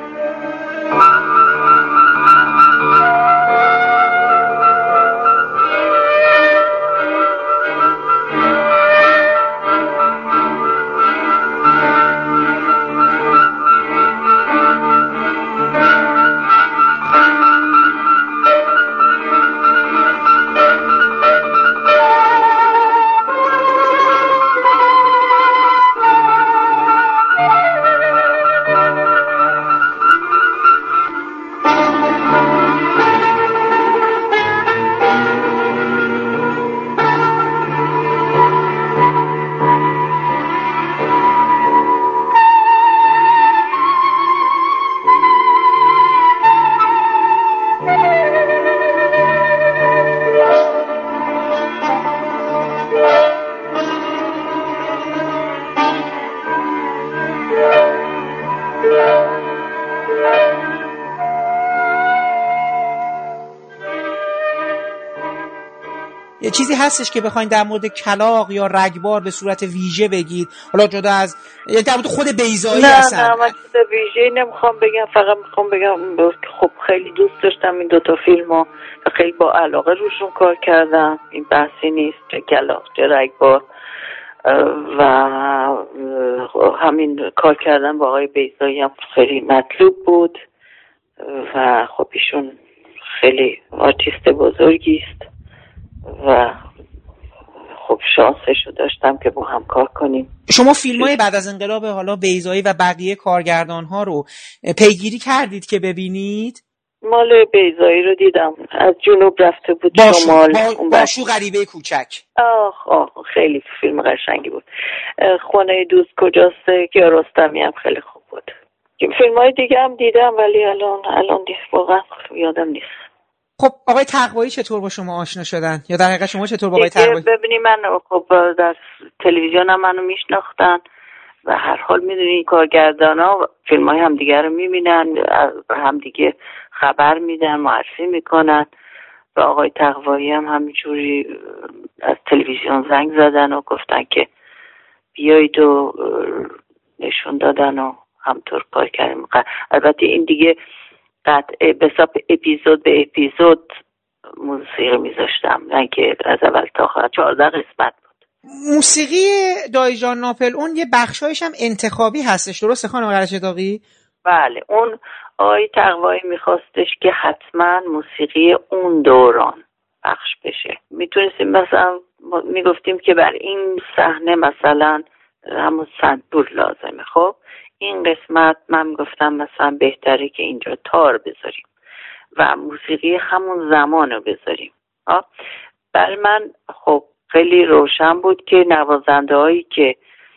چیزی هستش که بخواید در مورد کلاغ یا رگبار به صورت ویژه بگید، حالا جدا از یعنی در مورد خود بیضایی هستن؟
نه نه من چیز ویژه‌ای نمیخوام بگم، فقط میخوام بگم خب خیلی دوست داشتم این دوتا فیلمو و خیلی با علاقه روشون کار کردم. این بحثی نیست، چه کلاغ چه رگبار، و همین کار کردن با آقای بیضایی هم خیلی مطلوب بود و خب ایشون خیلی آرتیست بزرگی است و خب شانسشو داشتم که با هم کار کنیم.
شما فیلم‌های بعد از انقلاب حالا بیضایی و بقیه کارگردان‌ها رو پیگیری کردید که ببینید؟
مال بیضایی رو دیدم، از جنوب رفته بود
باشو
شمال.
با... باشو غریبه کوچک.
آخ آخ خیلی فیلم قشنگی بود. خونه دوست کجاست که رستمی هم خیلی خوب بود. فیلم‌های دیگه هم دیدم ولی الان الان واقعا یادم نیست.
خب آقای تقوایی چطور با شما آشنا شدن؟ یا در حقیقت شما چطور با آقای تقوایی؟
ببینی من خب در تلویزیون هم منو میشناختن و هر حال میدونی کارگردانا فیلم‌های همدیگه رو میبینن، همدیگه خبر میدن، معرفی میکنن و آقای تقوایی هم همینجوری از تلویزیون زنگ زدن و گفتن که بیایید و نشون دادن و همطور کار کردیم. البته این دیگه قطعه به حساب اپیزود به اپیزود موسیقی میذاشتم، نه که از اول تا آخر چهارده قسمت بود.
موسیقی دایجان ناپل اون یه بخشایش هم انتخابی هستش، درسته خانم قرچه‌داغی؟
بله، اون آقای تقوایی میخواستش که حتما موسیقی اون دوران پخش بشه. میتونستیم مثلا میگفتیم که بر این صحنه مثلا همون سنتور لازمه، خب این قسمت من گفتم مثلا بهتره که اینجا تار بذاریم و موسیقی همون زمان رو بذاریم. برای من خب خیلی روشن بود که نوازنده هایی که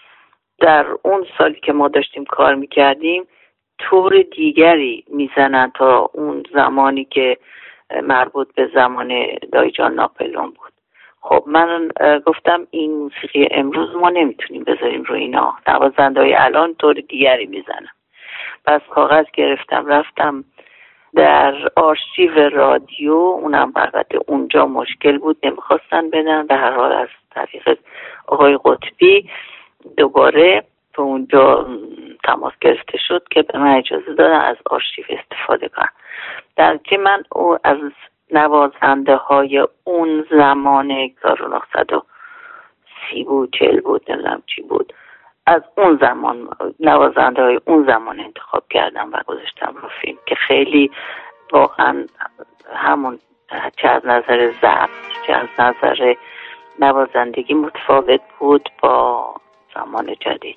در اون سالی که ما داشتیم کار میکردیم طور دیگری میزنن تا اون زمانی که مربوط به زمان دایجان ناپلئون بود. خب من گفتم این موسیقی امروز ما نمیتونیم بذاریم رو اینا، نوازنده‌های الان طور دیگری میزنن. پس کاغذ گرفتم رفتم در آرشیو رادیو، اونم البته اونجا مشکل بود نمیخواستن بدن، به هر حال از طریق آقای قطبی دوباره به اونجا تماس گرفته شد که به من اجازه دادن از آرشیو استفاده کنم. در که من از نوازنده های اون زمان هزار و نهصد و سی بود چهل بود نمیدونم چی بود، از اون زمان نوازنده های اون زمان انتخاب کردم و گذاشتم رو فیلم که خیلی واقعا همون چه از نظر ضبط چه از نظر نوازندگی متفاوت بود با زمان جدید.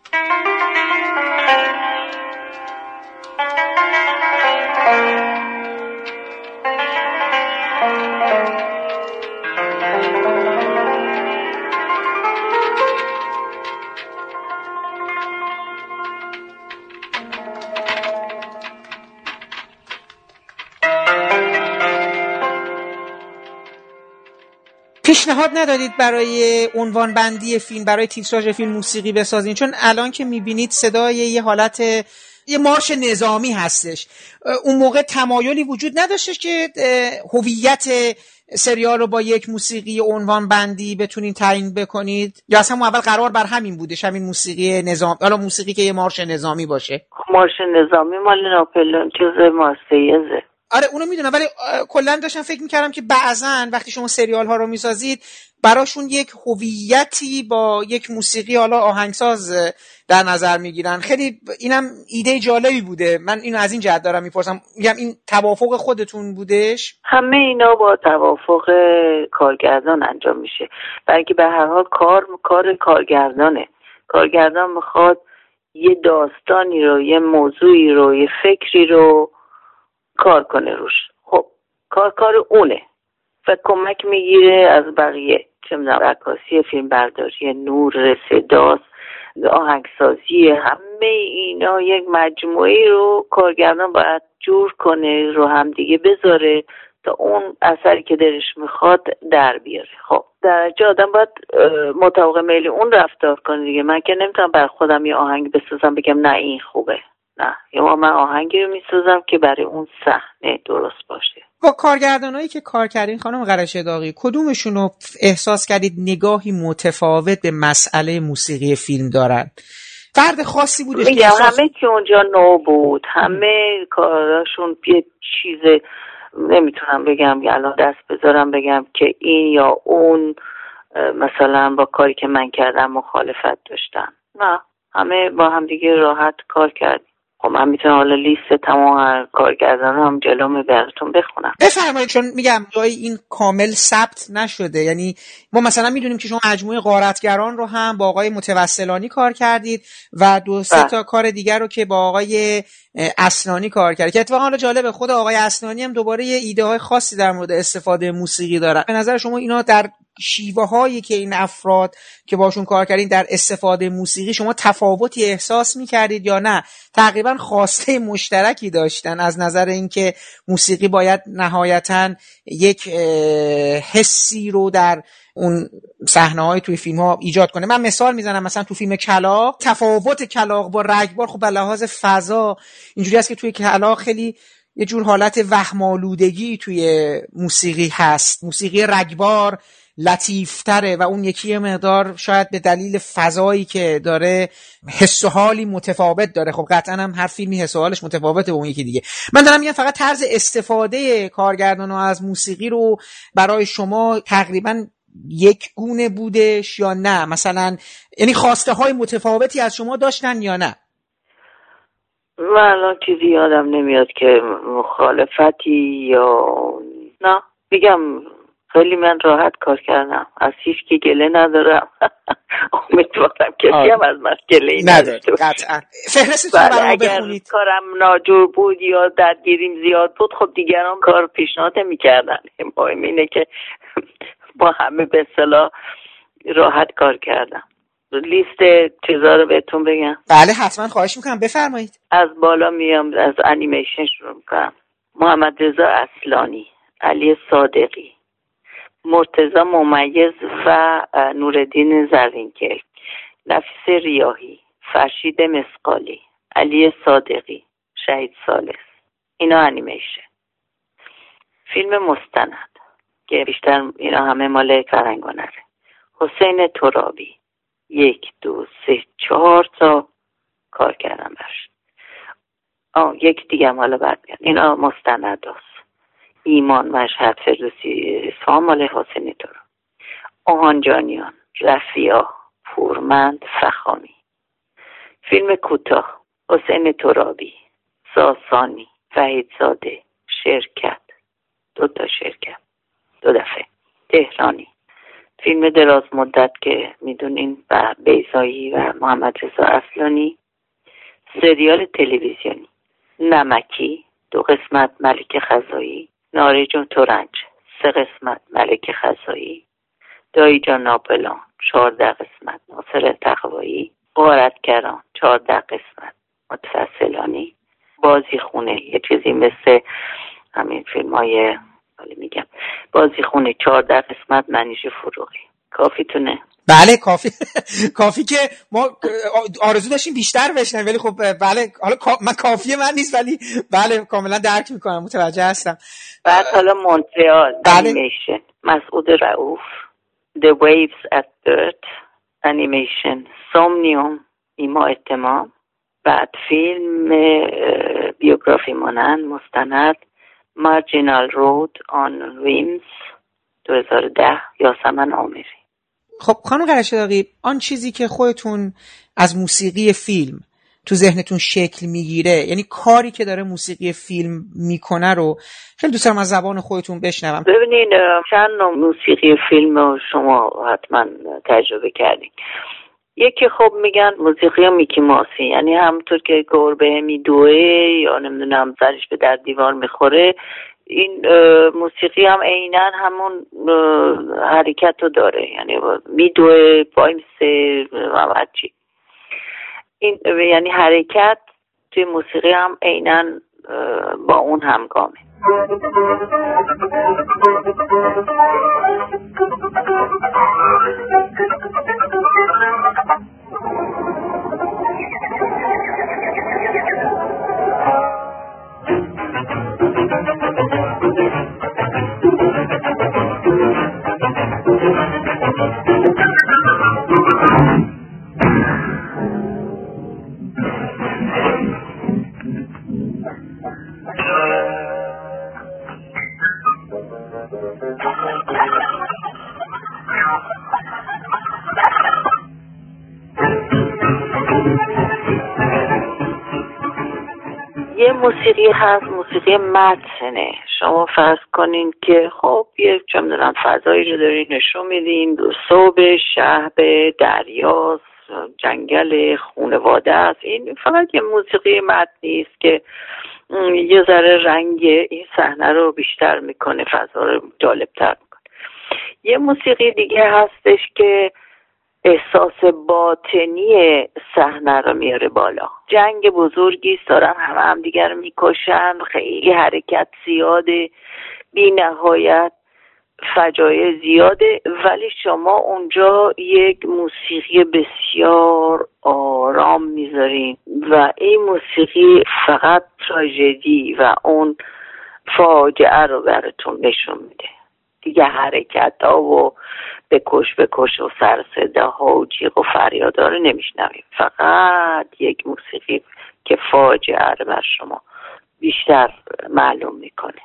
پیشنهاد ندادید برای عنوان بندی فیلم، برای تیتراژ فیلم موسیقی بسازین؟ چون الان که میبینید صدای یه حالت یه مارش نظامی هستش، اون موقع تمایلی وجود نداشتش که هویت سریال رو با یک موسیقی عنوان بندی بتونین تعیین بکنید، یا اصلا اول قرار بر همین بودش، همین موسیقی نظام، حالا موسیقی که یه مارش نظامی باشه؟
مارش نظامی مال ناپلئون چیز مارسیزه.
آره اونو میدونم، ولی کلا داشتم فکر میکردم که بعضن وقتی شما سریال ها رو میسازید براشون یک هویتی با یک موسیقی حالا آهنگساز در نظر میگیرن. خیلی اینم ایده جالبی بوده، من اینو از این جهت دارم میپرسم، میگم این توافق خودتون بودش؟
همه اینا با توافق کارگردان انجام میشه، برای که به هر حال کار کار کارگردانه. کارگردان میخواد یه داستانی رو، یه موضوعی رو، یه فکری رو کار کنه روش. خب کار کار اونه و کمک میگیره از بقیه، چه میدونم رقاصی، فیلم برداری، نور، صدا، آهنگسازی، همه اینا یک مجموعه رو کارگردان باید جور کنه، رو هم دیگه بذاره تا اون اثری که دلش میخواد در بیاره. خب در جا آدم باید مطابق میل اون رفتار کنه دیگه. من که نمیتونم بر خودم یه آهنگ بسازم بگم نه این خوبه، نه، یا من آهنگی رو میسازم که برای اون صحنه درست باشه.
با کارگردانایی که کار کردین خانم قرشه‌داغی، کدومشون رو احساس کردید نگاهی متفاوت به مسئله موسیقی فیلم دارن؟ فرد خاصی بودش
میگم
احساس...
همه که اونجا نو بود، همه کاراشون یه چیز نمیتونم بگم الان دست بذارم بگم که این یا اون مثلا با کاری که من کردم مخالفت داشتن. نه، همه با هم دیگه راحت کار کردیم. خب من میتونم حالا لیست تمام کارگردان هم جلوم براتون بخونم.
بفرمایید، چون میگم جای این کامل ثبت نشده. یعنی ما مثلا میدونیم که شما مجموعه غارتگران رو هم با آقای متوسلانی کار کردید و دو سه تا کار دیگر رو که با آقای اسنانی کار کردید که اتفاقا حالا جالبه خود آقای اسنانی هم دوباره یه ایده های خاصی در مورد استفاده موسیقی داره. به نظر شما اینا در شیوه هایی که این افراد که باشون کار کردین در استفاده موسیقی شما تفاوتی احساس میکردید یا نه تقریبا خواسته مشترکی داشتن از نظر اینکه موسیقی باید نهایتاً یک حسی رو در اون صحنه‌های توی فیلم‌ها ایجاد کنه؟ من مثال میزنم، مثلا تو فیلم کلاغ تفاوت کلاغ با رگبار خب به لحاظ فضا اینجوری است که توی کلاغ خیلی یه جور حالت وهم‌آلودگی توی موسیقی هست، موسیقی رگبار لطیفتره و اون یکی مقدار شاید به دلیل فضایی که داره حس و حالی متفاوت داره. خب قطعا هم هر فیلمی حس و حالش متفاوته با اون یکی دیگه. من دارم میگم فقط طرز استفاده کارگردان‌ها از موسیقی رو برای شما تقریبا یک گونه بودش یا نه؟ مثلا یعنی خواسته های متفاوتی از شما داشتن یا نه؟
من الان چیزی یادم نمیاد که مخالفتی یا نه. بگم خیلی من راحت کار کردم، از هیچ کی گله ندارم. امیدوارم کسی هم از من گله نداشته باشه.
قطعا. فهرستتون برام بخونید.
کارم ناجور بود یا درگیریم زیاد بود خب دیگران کار پیشنهاد میکردن. مهم اینه که با همه به اصطلاح راحت کار کردم. لیست چیزا رو بهتون بگم؟
بله حتما، خواهش میکنم بفرمایید.
از بالا میام، از انیمیشن شروع میکنم. محمد رضا اصلانی، علی صادقی، مرتضی ممیز و نورالدین زرینگل، نفیس ریاحی، فرشید مسقالی، علی صادقی، شهید ثالث. اینا انیمیشن. فیلم مستند که بیشتر اینا همه مال فرنگانره. حسین ترابی، یک دو سه چهار تا کار کردم برش. آه یک دیگه هم حالا بعد میاد. اینا مستند هست. ایمان، مشهد، فردوسی، اصفهان مال حسین ترابی. آهانجانیان، رفیع، پورمند، فخامی. فیلم کوتاه حسین ترابی، ساسانی، وحیدزاده، شرکت، دو تا شرکت، دو دفعه، تهرانی. فیلم دراز مدت که میدونین و بیضایی و محمد رضا اصلانی. سریال تلویزیونی نمکی، دو قسمت، ملک خزایی. ناری جون تورنج، سه قسمت، ملک خزایی. دایی جان ناپلون، چهارده قسمت، ناصر تقوایی. غارتگران، چهارده قسمت، متفصلانی. بازی خونه، یه چیزی مثل همین فیلم های حالی میگم بازی خونه، چهارده قسمت، منیژه فروغی. کافی تونه؟
بله کافی. کافی که ما آرزو داشتیم بیشتر بشنویم ولی خب بله حالا من کافیه من نیست ولی بله کاملا درک میکنم، متوجه هستم.
بعد حالا مونترال
بله.
انیمیشن مسعود رؤوف، The Waves at Dirt انیمیشن، سومنیوم ایما اتمام. بعد فیلم بیوگرافی مانند مستند مارجینال رود آن ویمز دو هزار و ده یاسمن آمری.
خب خانم قرشه‌داغی، آن چیزی که خودتون از موسیقی فیلم تو ذهنتون شکل میگیره، یعنی کاری که داره موسیقی فیلم میکنه رو خیلی دوست دارم از زبان خودتون بشنوم.
ببینین چند نوع موسیقی فیلم رو شما حتما تجربه کردین. یکی خب میگن موسیقی میکی ماسی، یعنی همونطور که گربه میدوه یا نمیدونم سرش به در دیوار میخوره، این موسیقی هم عیناً همون حرکت رو داره، یعنی میدوه پایمسه و هرچی. این یعنی حرکت توی موسیقی هم عیناً با اون همگامه. یه موسیقی هست، موسیقی متنه. شما فرض کنین که خب یه چه می‌دونم فضایی رو دارین نشون میدین، صبح، شب، دریا، جنگل، خانواده است. این فقط یه موسیقی متنی است که یه ذره رنگ این صحنه رو بیشتر میکنه، فضا رو جالب‌تر میکنه. یه موسیقی دیگه هستش که احساس باطنی صحنه رو میاره بالا. جنگ بزرگی است، دارن همه هم دیگر رو میکشن، خیلی حرکت زیاده، بی نهایت فجایع زیاده، ولی شما اونجا یک موسیقی بسیار آرام میذارین و این موسیقی فقط تراژدی و اون فاجعه رو براتون نشون میده. دیگه حرکت ها و بکش بکش و سر صدا ها و جیغ و فریاد ها رو نمیشنویم، فقط یک موسیقی که فاجعه رو بر شما بیشتر معلوم میکنه.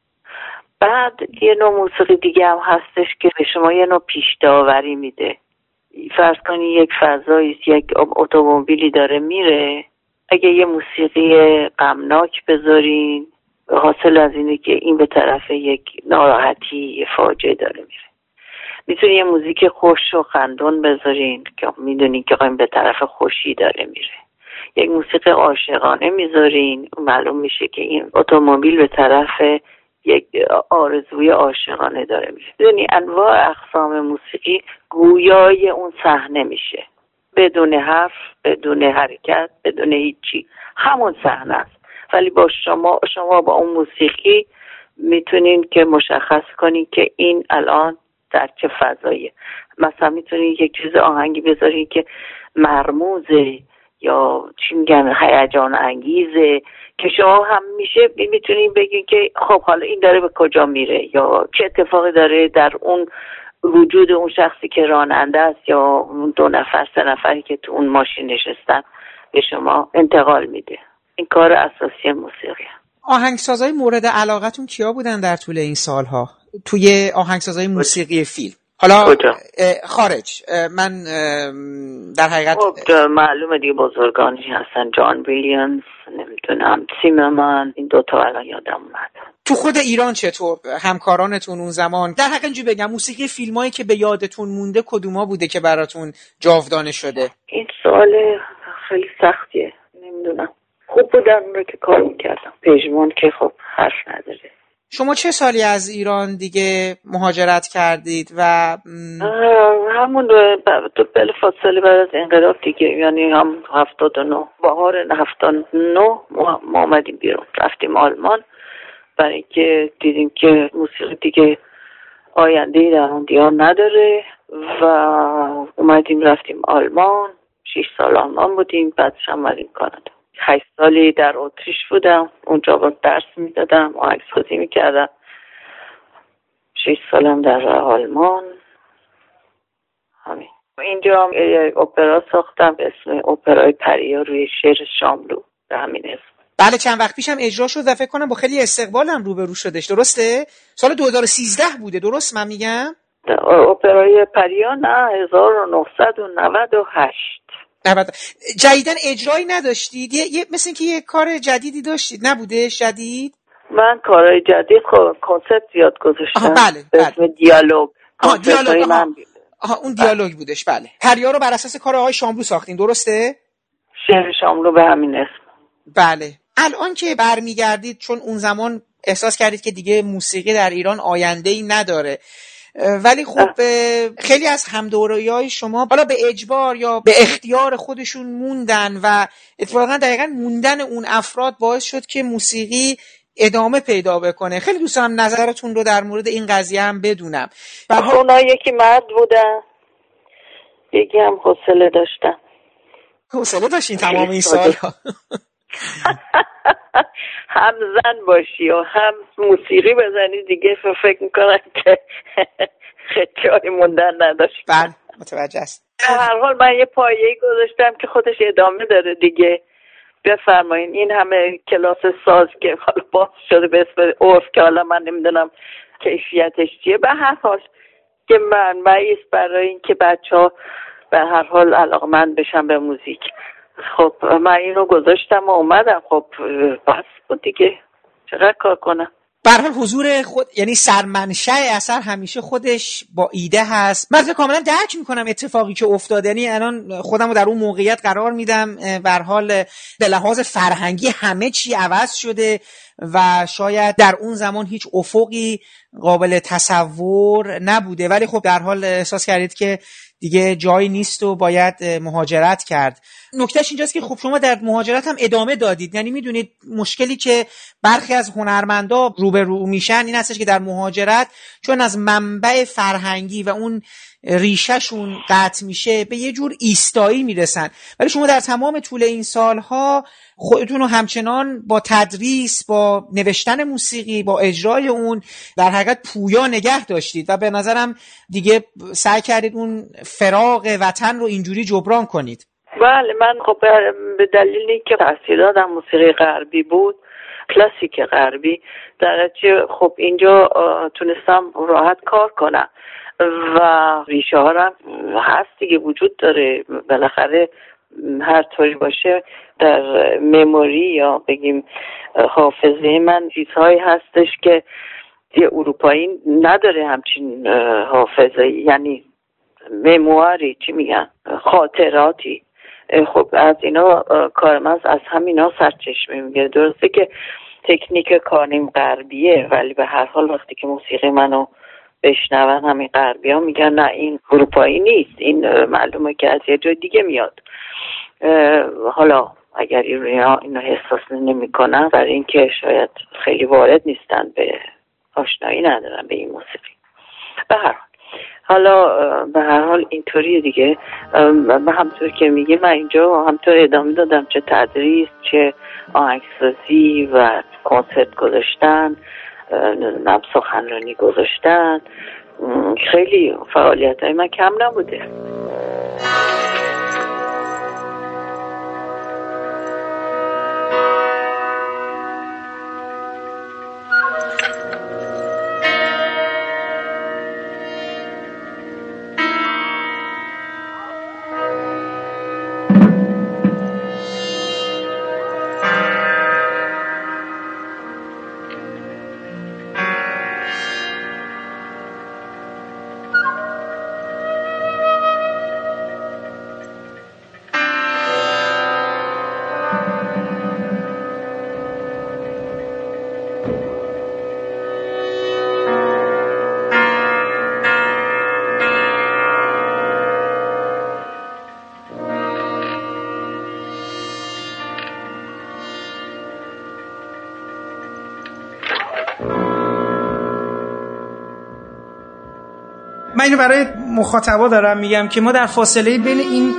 بعد یه نوع موسیقی دیگه هم هستش که به شما یه نوع پیش داوری میده. فرض کنید یک فضایی، یک اتومبیلی داره میره، اگه یه موسیقی غمناک بذارین، حاصل از اینه که این به طرف یک ناراحتی، یه فاجعه داره میره. میتونی یه موزیک خوش و خندون بذارین که میدونین که این به طرف خوشی داره میره. یک موسیقی عاشقانه میذارین، معلوم میشه که این اتومبیل به طرف یک آرزوی عاشقانه داره میره. میدونی انواع اقسام موسیقی گویای اون صحنه میشه، بدون حرف، بدون حرکت، بدون هیچی، همون صحنه است. ولی با شما شما با اون موسیقی میتونین که مشخص کنین که این الان در چه فضاییه. مثلا میتونین یک چیز آهنگی بذارین که مرموزه یا چی میگن هیجان انگیزه، که شما هم میشه میتونین بگین که خب حالا این داره به کجا میره یا چه اتفاقی داره در اون وجود اون شخصی که راننده است یا اون دو نفر سه نفری که تو اون ماشین نشستن به شما انتقال میده. این کار اساسی موسیقی.
آهنگسازای مورد علاقتون کیا بودن در طول این سالها توی آهنگسازای موسیقی فیلم؟ حالا
کجا؟
خارج. من در حقیقت
خب معلومه دیگه بزرگانی هستن، جان ویلیامز، نمیدونم سیمرمن، این دوتا الان یادم اومد.
تو خود ایران چطور همکارانتون اون زمان؟ در حقیقت اینجوری بگم موسیقی فیلمایی که به یادتون مونده کدوما بوده که براتون جاودانه شده؟
این سوال خیلی سختیه، نمیدونم. خوب بودن اون رو که کار میکردم. پژمان که خب حرف نداره.
شما چه سالی از ایران دیگه مهاجرت کردید و
همون تو بل فاصله بعد از انقلاب دیگه، یعنی هم هفتاد و نه بهار هفتاد و نه ما آمدیم بیرون، رفتیم آلمان برای اینکه دیدیم که موسیقی دیگه آینده‌ای در اون دیار نداره و اومدیم رفتیم آلمان. شش سال آلمان بودیم، بعدش اومدیم کانادا. هشت سالی در اتریش بودم، اونجا با درس میدادم، آهنگسازی میکردم. شش سالم در آلمان. همین. اینجا اپرا ساختم به اسم اپرای پریا روی شعر شاملو، به همین اسم.
بله چند وقت پیشم اجرا شد و فکر کنم با خیلی استقبالم روبرو شدش، درسته؟ سال دو هزار و سیزده بوده، درست من میگم؟
اپرای پریا نه، هزار و نهصد و نود و هشت.
جدیدن اجرایی نداشتید؟ یه, یه مثل که یه کار جدیدی داشتید نبوده جدید؟
من کارهای جدید خب کنسرت زیاد گذاشتم.
بله
به اسم دیالوگ.
آها دیالوگ. آها. آها اون دیالوگ بله. بودش. بله. پریا رو بر اساس کار آقای شاملو ساختین، درسته؟
شعر شاملو به همین اسم.
بله. الان که برمیگردید، چون اون زمان احساس کردید که دیگه موسیقی در ایران آینده‌ای نداره، ولی خب خیلی از همدوریای شما حالا به اجبار یا به اختیار خودشون موندن و اتفاقا دقیقا موندن اون افراد باعث شد که موسیقی ادامه پیدا بکنه. خیلی دوست دارم نظرتون رو در مورد این قضیه هم بدونم.
اونا یکی مرد بودن، یکی هم حوصله داشتن.
حوصله داشتین تمام این سال‌ها؟
هم زن باشی و هم موسیقی بزنی دیگه فکر میکنن که خیلی موندن نداشت.
بله متوجه است.
به هر حال من یه پایه‌ای گذاشتم که خودش ادامه داره دیگه. بفرمایین این همه کلاس ساز که حالا باز شده به اسم عرف که حالا من نمیدونم کیفیتش چیه، به هر حال که منبعی است برای این که بچه ها به هر حال علاقمند بشن به موزیک خب من اینو گذاشتم و اومدم. خب بس بود دیگه، چقدر کار کنم.
به هر حال حضور خود، یعنی سرمنشأ اثر همیشه خودش با ایده هست. من کاملا درک میکنم اتفاقی که افتاده، یعنی الان خودم رو در اون موقعیت قرار میدم. به هر حال به لحاظ فرهنگی همه چی عوض شده و شاید در اون زمان هیچ افقی قابل تصور نبوده، ولی خب در حال احساس کردید که دیگه جایی نیست و باید مهاجرت کرد. نکتهش اینجاست که خب شما در مهاجرت هم ادامه دادید، یعنی میدونید مشکلی که برخی از هنرمندا روبرو میشن این هستش که در مهاجرت چون از منبع فرهنگی و اون ریشهشون قطع میشه به یه جور ایستایی میرسن، ولی شما در تمام طول این سالها خودتون رو همچنان با تدریس، با نوشتن موسیقی، با اجرای اون در حقیقت پویا نگه داشتید و به نظرم دیگه سعی کردید اون فراق وطن رو اینجوری جبران کنید.
بله، من خب به دلیلی که تحصیلاتم موسیقی غربی بود، کلاسیک غربی، در نتیجه خب اینجا تونستم راحت کار کنم و ریشه ها هم هست دیگه، وجود داره. بالاخره هر طوری باشه در مموری یا بگیم حافظه من چیزهایی هستش که یه اروپایی نداره همچین حافظه، یعنی ممواری، چی میگن، خاطراتی. خب از اینا کار من از همینا سرچشمه میگیره. درسته که تکنیک کاریم غربیه، ولی به هر حال وقتی که موسیقی منو بشنون همین غربی ها میگن نه این اروپایی نیست، این معلومه که از یه جای دیگه میاد. حالا اگر ایرانی‌ها اینو حساس نمی کنن برای اینکه شاید خیلی وارد نیستن، به آشنایی ندارن به این موسیقی. به هر حال حالا به هر حال اینطوریه دیگه. من همطور که میگه من اینجا همطور ادامه دادم، چه تدریس، چه آهنگسازی و کنسرت گذاشتن، نم سخنرانی گذاشتن. خیلی فعالیت های من کم نبوده.
من اینو برای مخاطبا دارم میگم که ما در فاصله بین این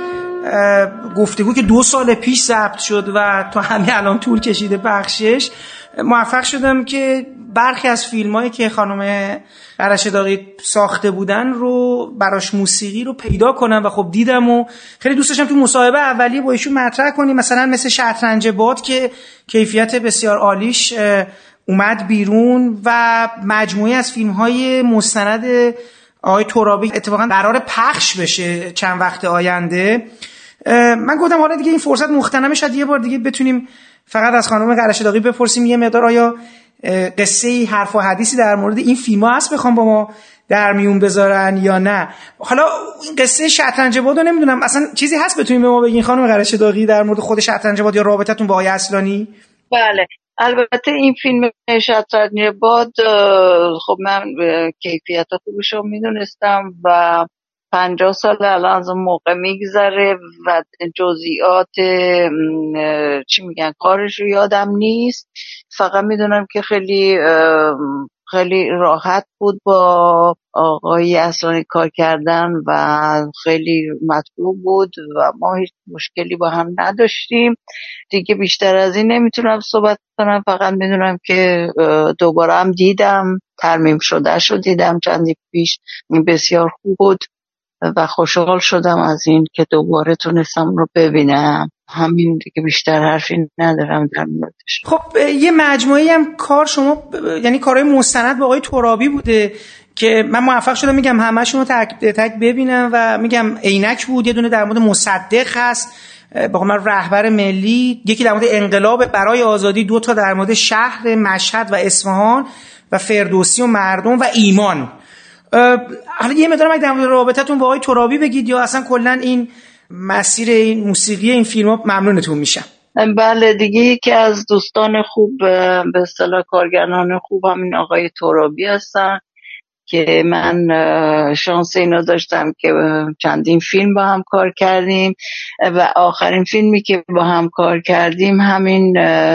گفتگو که دو سال پیش ضبط شد و تا همین الان طول کشیده بخشش، موفق شدم که برخی از فیلمایی که خانم قرشه‌داغی ساخته بودن رو براش موسیقی رو پیدا کنم و خب دیدم و خیلی دوست داشتم تو مصاحبه اولیه با ایشون مطرح کنیم، مثلا مثل شطرنج باد که کیفیت بسیار عالیش اومد بیرون و مجموعه از فیلم‌های مستند آقای ترابی اتفاقا قرار پخش بشه چند وقت آینده. من گفتم حالا دیگه این فرصت مغتنمه، شاید یه بار دیگه بتونیم فقط از خانم قرشه‌داغی بپرسیم یه مقدار آیا قصه حرف و حدیثی در مورد این فیلم‌ها هست بخوام با ما در میون بذارن یا نه. حالا این قصه شطرنج باد رو نمیدونم اصلا چیزی هست بتونیم به ما بگین خانم قرشه‌داغی در مورد خود شطرنج باد یا رابطتون با آقای اصلانی؟
بله، البته این فیلم شطرنج باد خب من کیفیت خوبش رو میدونستم و پنجاه سال الان از اون موقع میگذره و جزئیات چی میگن کارش رو یادم نیست، فقط میدونم که خیلی خیلی راحت بود با آقای اصلانی کار کردن و خیلی مطلوب بود و ما هیچ مشکلی با هم نداشتیم. دیگه بیشتر از این نمیتونم صحبت کنم، فقط میدونم که دوباره هم دیدم، ترمیم شده شد دیدم چندی پیش، بسیار خوب بود و خوشحال شدم از این که دوباره تونستم رو ببینم. همین دیگه، بیشتر حرفی ندارم در موردش.
خب یه مجموعه هم کار شما، یعنی کارهای مستند با آقای ترابی بوده
که من موفق شدم میگم همه‌شون رو تک تک ببینم و میگم عینک بود. یه دونه در مورد مصدق هست با من رهبر ملی، یکی در مورد انقلاب برای آزادی، دو تا در مورد شهر مشهد و اصفهان و فردوسی و مردم و ایمان. حالا یه مقدار اگه در مورد رابطتون با آقای ترابی بگید یا اصلا کلا این مسیر این موسیقی این فیلم‌ها، ممنونتون میشم.
بله دیگه، یکی از دوستان خوب به اصطلاح کارگردان خوب همین آقای ترابی هستن که من شانس اینو داشتم که چندین فیلم با هم کار کردیم و آخرین فیلمی که با هم کار کردیم همین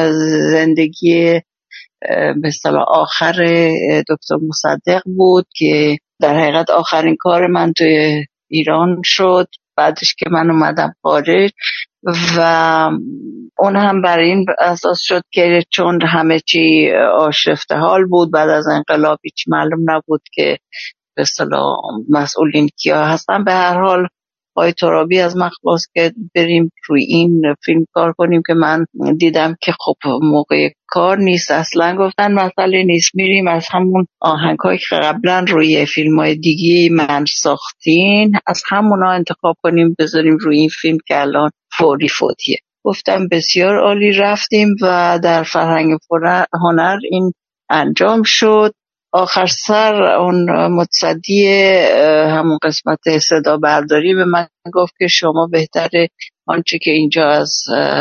زندگی به اصطلاح آخر دکتر مصدق بود که در حقیقت آخرین کار من توی ایران شد بعدش که من اومدم خارج و اون هم برای این اساس شد که چون همه چی آشفته حال بود بعد از انقلاب، هیچ معلوم نبود که به اصطلاح مسئولین کیا هستن. به هر حال آقای ترابی از من خواست که بریم روی این فیلم کار کنیم که من دیدم که خب موقع کار نیست، اصلا گفتن مسئله نیست، میریم از همون آهنگ‌هایی که قبلا روی فیلم‌های دیگه من ساختین از همونا انتخاب کنیم بذاریم روی این فیلم که الان فوری فوتیه. گفتم بسیار عالی. رفتیم و در فرهنگ هنر این انجام شد. آخر سر اون متصدی همون قسمت صدا برداری به من گفت که شما بهتره آنچه که اینجا از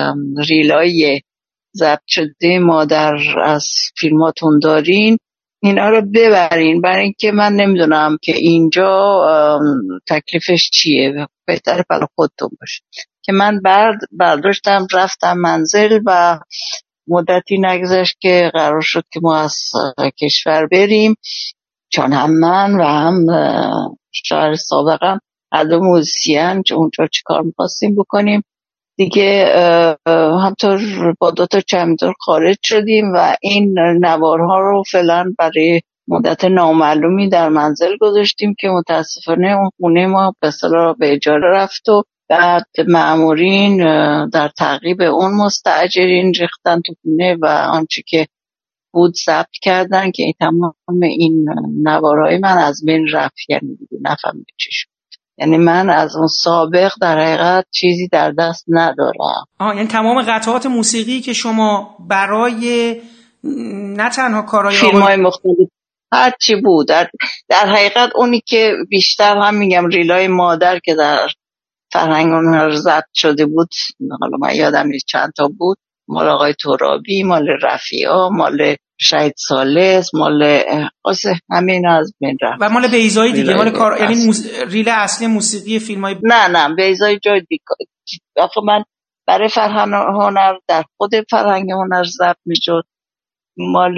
ریلای ضبط شده ما در از فیلماتون دارین اینا رو ببرین، برای اینکه من نمیدونم که اینجا تکلیفش چیه، بهتره برای خودتون باشه. که من برد برداشتم رفتم منزل و مدتی نگذشت که قرار شد که ما از کشور بریم، چون هم من و هم شاعر سابقم هر دو موزیسین اونجا چی کار می‌خواستیم بکنیم دیگه. همطور با دو تا چمدان خارج شدیم و این نوارها رو فعلا برای مدت نامعلومی در منزل گذاشتیم که متاسفانه اون خونه ما به اصطلاح به اجاره رفت و بعد مأمورین در تعقیب اون مستاجرین ریختن تو خونه و آنچه که بود ضبط کردن که تمام این نوارهای من از بین رفت، یعنی نفهمیدم چی شد. یعنی من از اون سابق در حقیقت چیزی در دست ندارم.
آه یعنی تمام قطعات موسیقی که شما برای نه تنها کارهای
فیلم‌های مختلف هر چی بود در, در حقیقت اونی که بیشتر هم میگم ریلای مادر که در فرهنگ هنر ضبط شده بود، حالا من یادم نیست چند تا بود، مال آقای ترابی، مال رفیعا، مال شهید ثالث، مال قاسه همین از بین رفت
و مال بیضایی دیگه، مال کار یعنی موس... ریل اصلی موسیقی فیلم‌های
نه نه بیضایی جای دیگه. آخه من برای فرهنگ هنر در خود فرهنگ هنر ضبط میشد، مال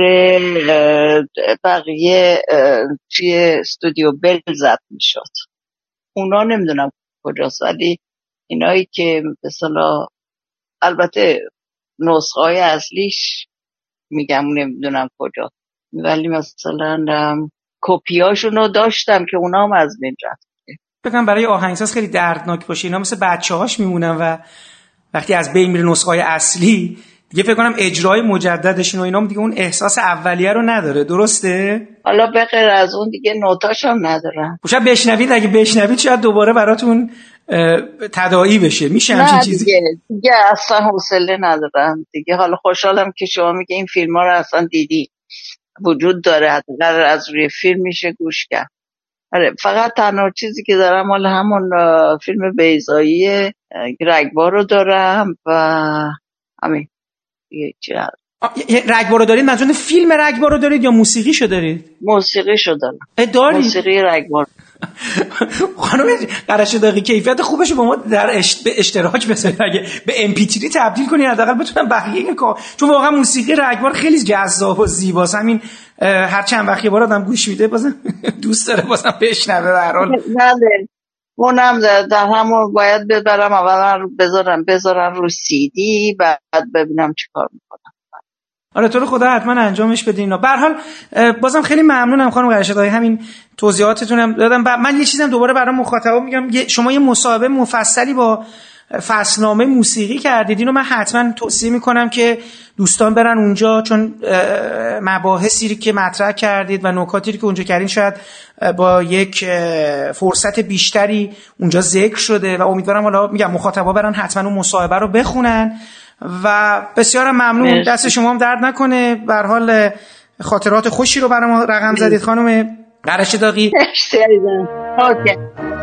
بقیه توی استودیو بل ضبط میشد. اونا نمیدونم کجاست، ولی اینایی که به اصطلاح البته نسخه‌های اصلیش میگم نمیدونم کجا، ولی مثلا کپیاشون رو داشتم که اونا هم از بین رفت.
بگم برای آهنگساز خیلی دردناک باشه، اینا مثل بچه‌هاش میمونن و وقتی از بین میره نسخه‌های اصلی دیگه فکر کنم اجرای مجددشون و اینا دیگه اون احساس اولیه رو نداره. درسته؟
حالا به غیر از اون دیگه نوتاش هم ندارن.
شاید بشنوید، اگه بشنوید شاید دوباره براتون تداعی بشه. میشه همچین چیزی؟
دیگه دیگه اصلا حوصله ندارم دیگه. حالا خوشحالم که شما میگه این فیلم‌ها رو اصلا دیدی، وجود داره، حداقل از روی فیلم میشه گوش کرد. فقط تنها چیزی که دارم مال همون فیلم بیضایی رگبار رو دارم و همین دیگه. چی
رگبار رو دارید؟ منظور فیلم رگبار رو دارید یا موسیقی شو دارید؟
موسیقی شو دارم.
دارید؟
موسیقی رگبار.
خانم قرشه‌داغی کیفیت خوبش با ما در اشت... به اشتراک بذارید، اگه به ام پی تری تبدیل کنید حداقل بتونم بقیه این کار، چون واقعا موسیقی رگبار خیلی جذاب و زیباست. همین هر چند وقت یه بار آدم گوش میده بازم دوست داره بازم بشنوه. به هر حال
نه اونم در همون باید ببرم اولا بذارم بذارم رو سی دی بعد ببینم چیکار میکنم.
آره تو رو خدا حتما انجامش بدین. به هر حال بازم خیلی ممنونم خانم قرشه‌داغی، همین توضیحاتتون هم دادم. من یه چیزم دوباره برای مخاطبا میگم، شما یه مصاحبه مفصلی با فصلنامه موسیقی کردید. اینو من حتما توصیه میکنم که دوستان برن اونجا، چون مباحثی که مطرح کردید و نکاتی که اونجا کردین شاید با یک فرصت بیشتری اونجا ذکر شده و امیدوارم حالا میگم مخاطبا برن حتما اون مصاحبه رو بخونن و بسیار ممنون. مرسی. دست شما هم درد نکنه. به هر حال خاطرات خوشی رو برام رقم زدید خانم قرچه‌داغی.
مرسی عزیزم. اوکی.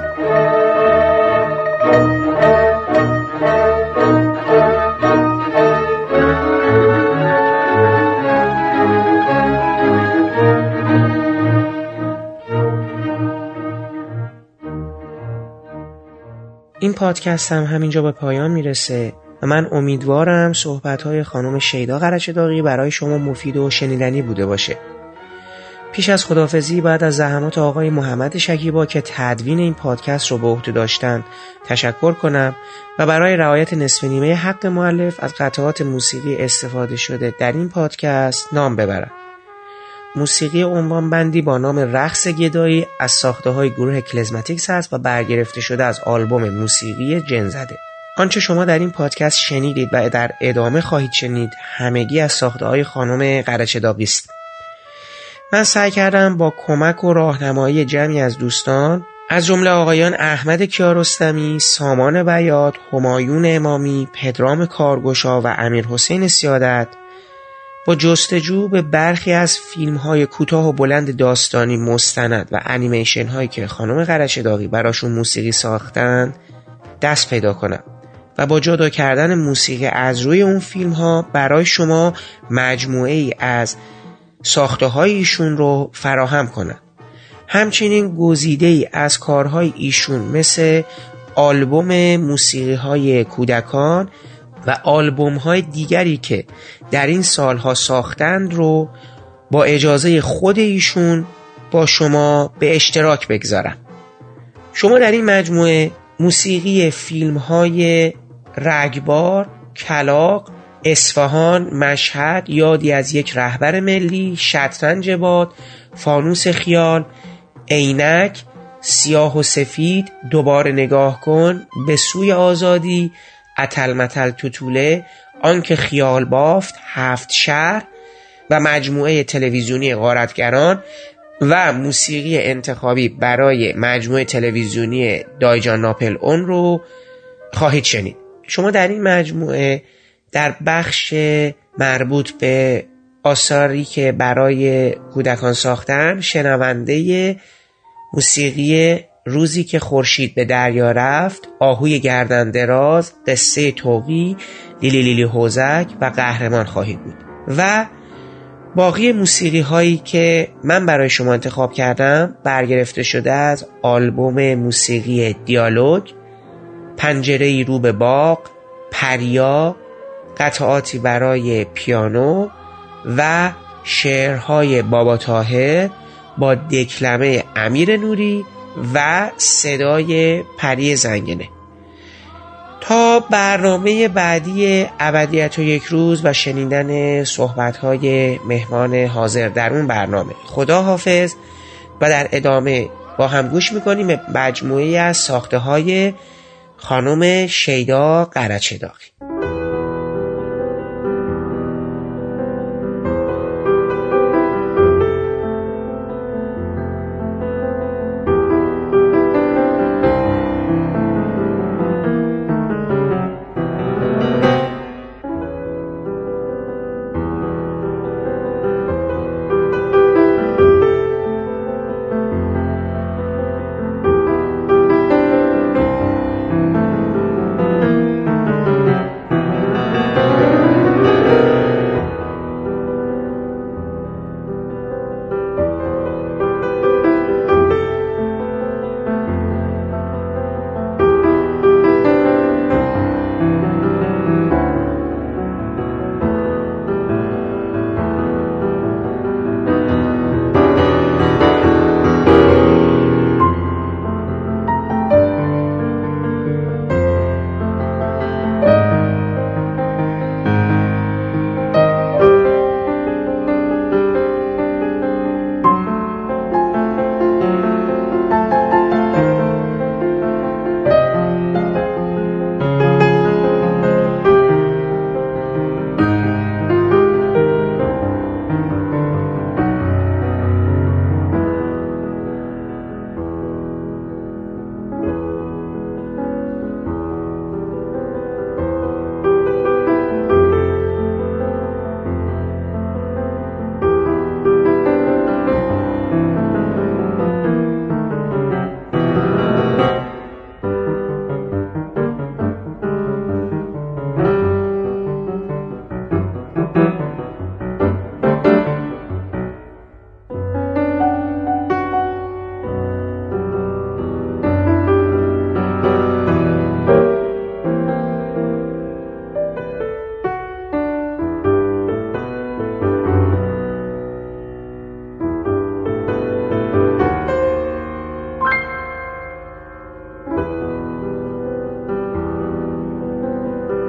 این پادکست هم همینجا به پایان میرسه و من امیدوارم صحبت‌های خانم شیدا قرچه‌داغی برای شما مفید و شنیدنی بوده باشه. پیش از خداحافظی بعد از زحمات آقای محمد شکیبا که تدوین این پادکست رو به عهده داشتن تشکر کنم و برای رعایت نصف نیمه حق مؤلف از قطعات موسیقی استفاده شده در این پادکست نام ببرم. موسیقی عنوان بندی با نام رقص گدایی از ساخته های گروه کلزماتیکس هست و برگرفته شده از آلبوم موسیقی جن زده. آنچه شما در این پادکست شنیدید و در ادامه خواهید شنید همگی از ساخته های خانم قرچه‌داغی است. من سعی کردم با کمک و راهنمایی جمعی از دوستان از جمله آقایان احمد کیارستمی، سامان بیات، همایون امامی، پدرام کارگشا و امیر حسین سیادت با جستجو به برخی از فیلم‌های کوتاه و بلند داستانی مستند و انیمیشن هایی که خانم قرچه‌داغی براشون موسیقی ساختن دست پیدا کنم و با جدا کردن موسیقی از روی اون فیلم ها برای شما مجموعه ای از ساخته های ایشون رو فراهم کنم. همچنین گزیده ای از کارهای ایشون مثل آلبوم موسیقی های کودکان و آلبوم های دیگری که در این سالها ساختند رو با اجازه خود ایشون با شما به اشتراک بگذارم. شما در این مجموعه موسیقی فیلم های رگبار، کلاغ، اصفهان، مشهد، یادی از یک رهبر ملی، شطرنج باد، فانوس خیال، عینک، سیاه و سفید، دوباره نگاه کن، به سوی آزادی، اتل متل توتوله، آنکه خیال بافت، هفت شهر و مجموعه تلویزیونی غارتگران و موسیقی انتخابی برای مجموعه تلویزیونی دایجان ناپل اون رو خواهید شنید. شما در این مجموعه در بخش مربوط به آثاری که برای کودکان ساختن شنونده موسیقی روزی که خورشید به دریا رفت، آهوی گردن دراز، قصه توقی، لیلی لیلی هوزک و قهرمان خواهید بود و باقی موسیقی هایی که من برای شما انتخاب کردم برگرفته شده از آلبوم موسیقی دیالوگ، پنجره‌ای رو به باغ، پریا، قطعاتی برای پیانو و شعرهای بابا طاهر با دکلمه امیر نوری و صدای پری زنگنه. تا برنامه بعدی ابدیت و یک روز و شنیدن صحبت‌های مهمان حاضر در اون برنامه، خدا حافظ و در ادامه با هم گوش می‌کنیم به مجموعه‌ای از ساخته‌های خانم شیدا قرچه‌داغی.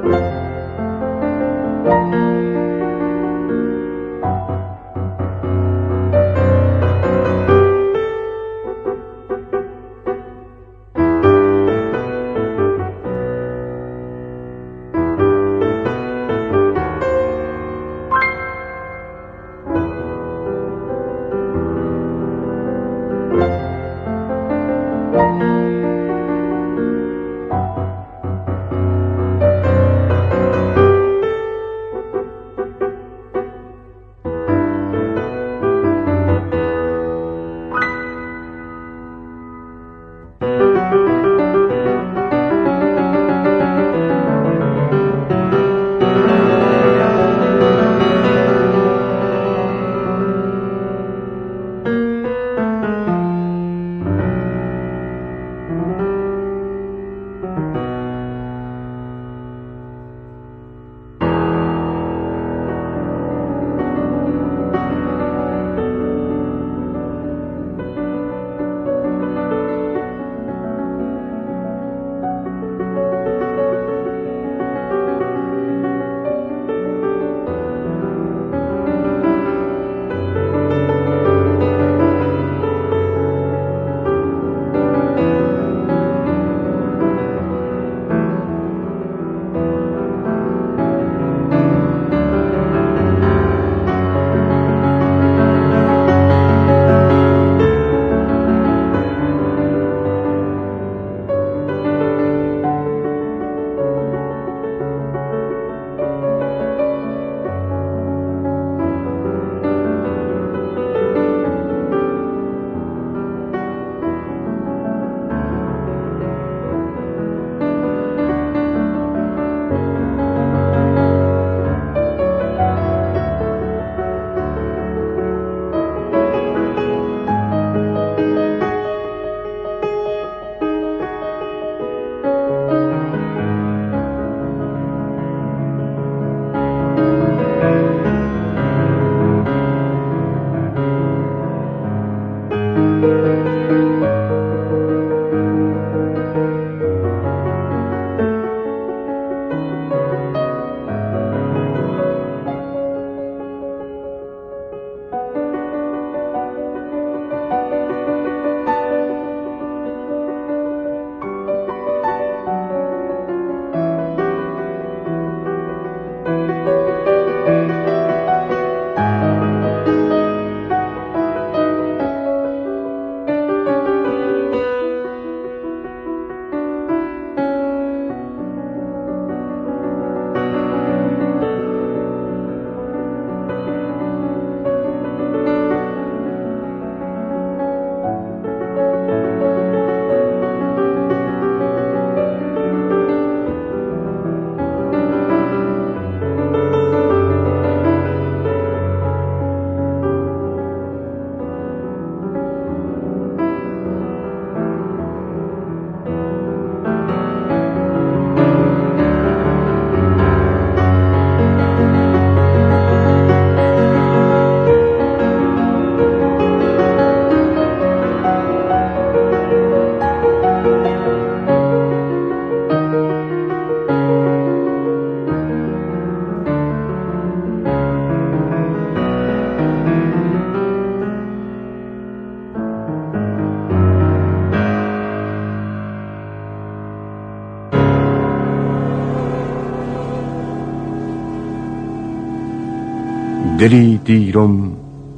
دلی دیرم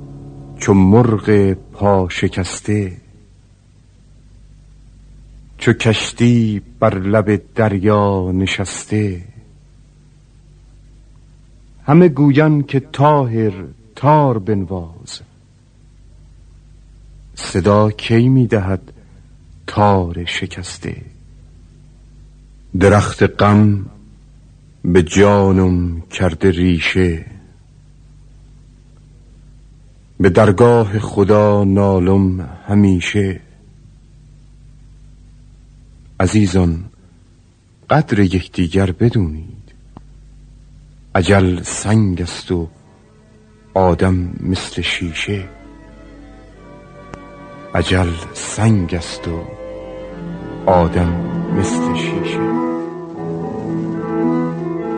چو مرغ پا شکسته، چو کشتی بر لب دریا نشسته. همه گویان که طاهر تار بنواز، صدا کی می دهد تار شکسته. درخت غم به جانم کرده ریشه، به درگاه خدا نالم همیشه. عزیزان قدر یکدیگر بدونید، اجل سنگ است و آدم مثل شیشه. اجل سنگ است و آدم مثل شیشه.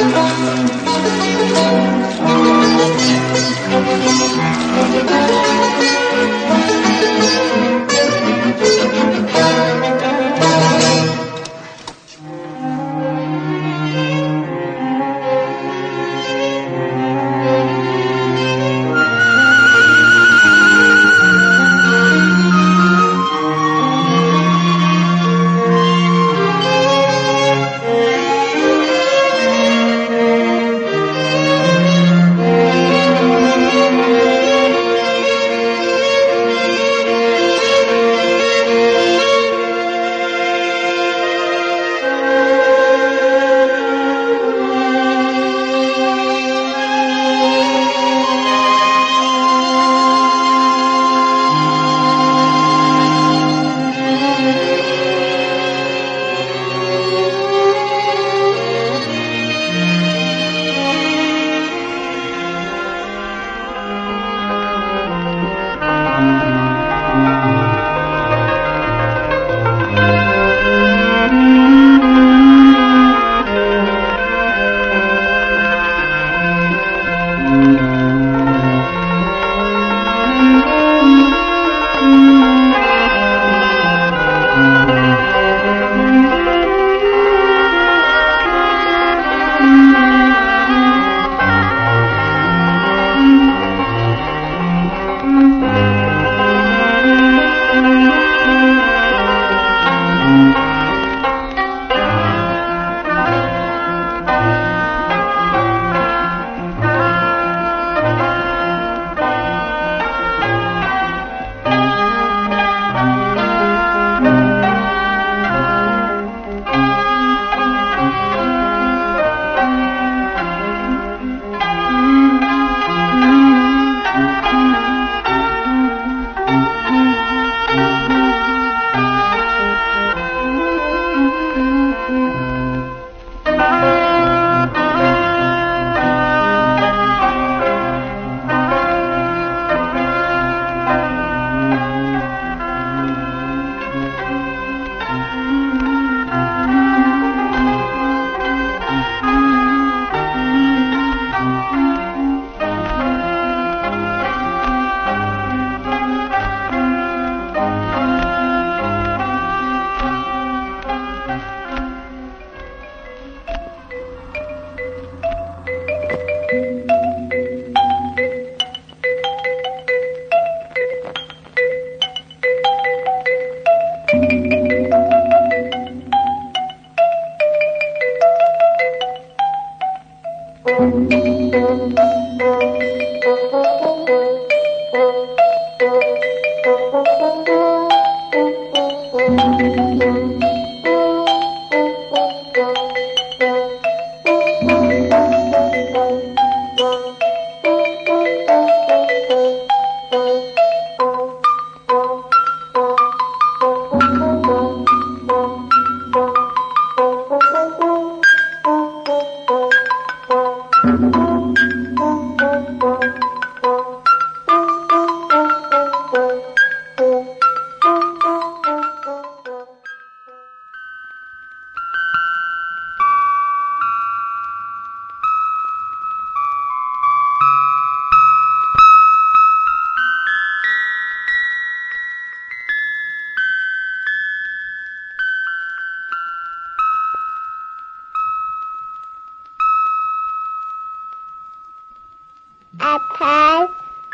اپل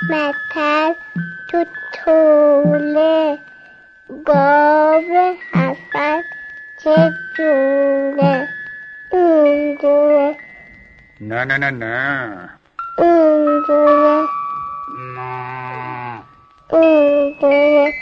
متل توتوله گاو حسن چه جونه اینجونه
نه نه نه نه
اینجونه
نه
اینجونه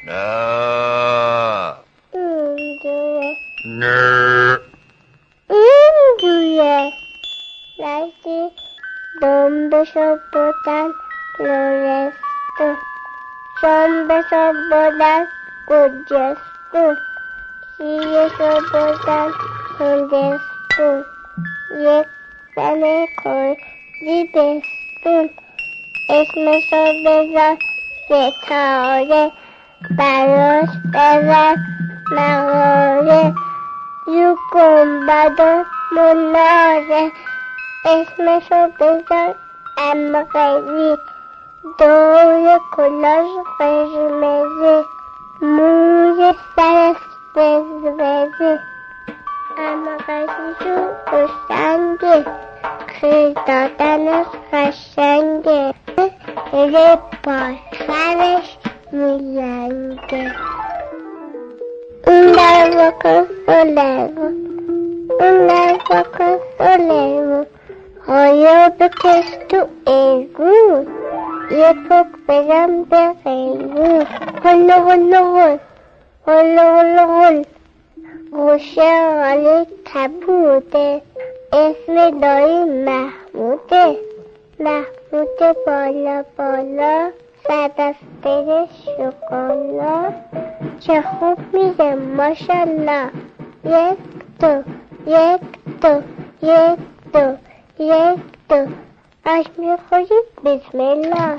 نه
اینجونه
نه
اینجونه رشتی دنبشو بودن لورستون شنبشو بودن گجستون شیرشو بودن هندستون یک زن کردی بستون اسمشو بزن ستاره براش بزن مغاره رو گنبد و مناره اسمشو بذار امقری، دور کلاش قرمزه، موی سرش وزوزه. امقریشو خوشنگه، خیلی دادنش قشنگه، ره با سرش میلنگه. اون در بکن سلیمون، اون در بکن سلیمون، هایا بکش تو ایگون، یه پک برم به غیبون. هلو هلو هل، هلو هلو هل، گوشه غالی کبوده، اسم دایی محموده. محمود بالا بالا، سربسته شکلا، چه خوب میره ماشالله. یک دو یک دو یک دو یک دو، آش میخورید بسم الله.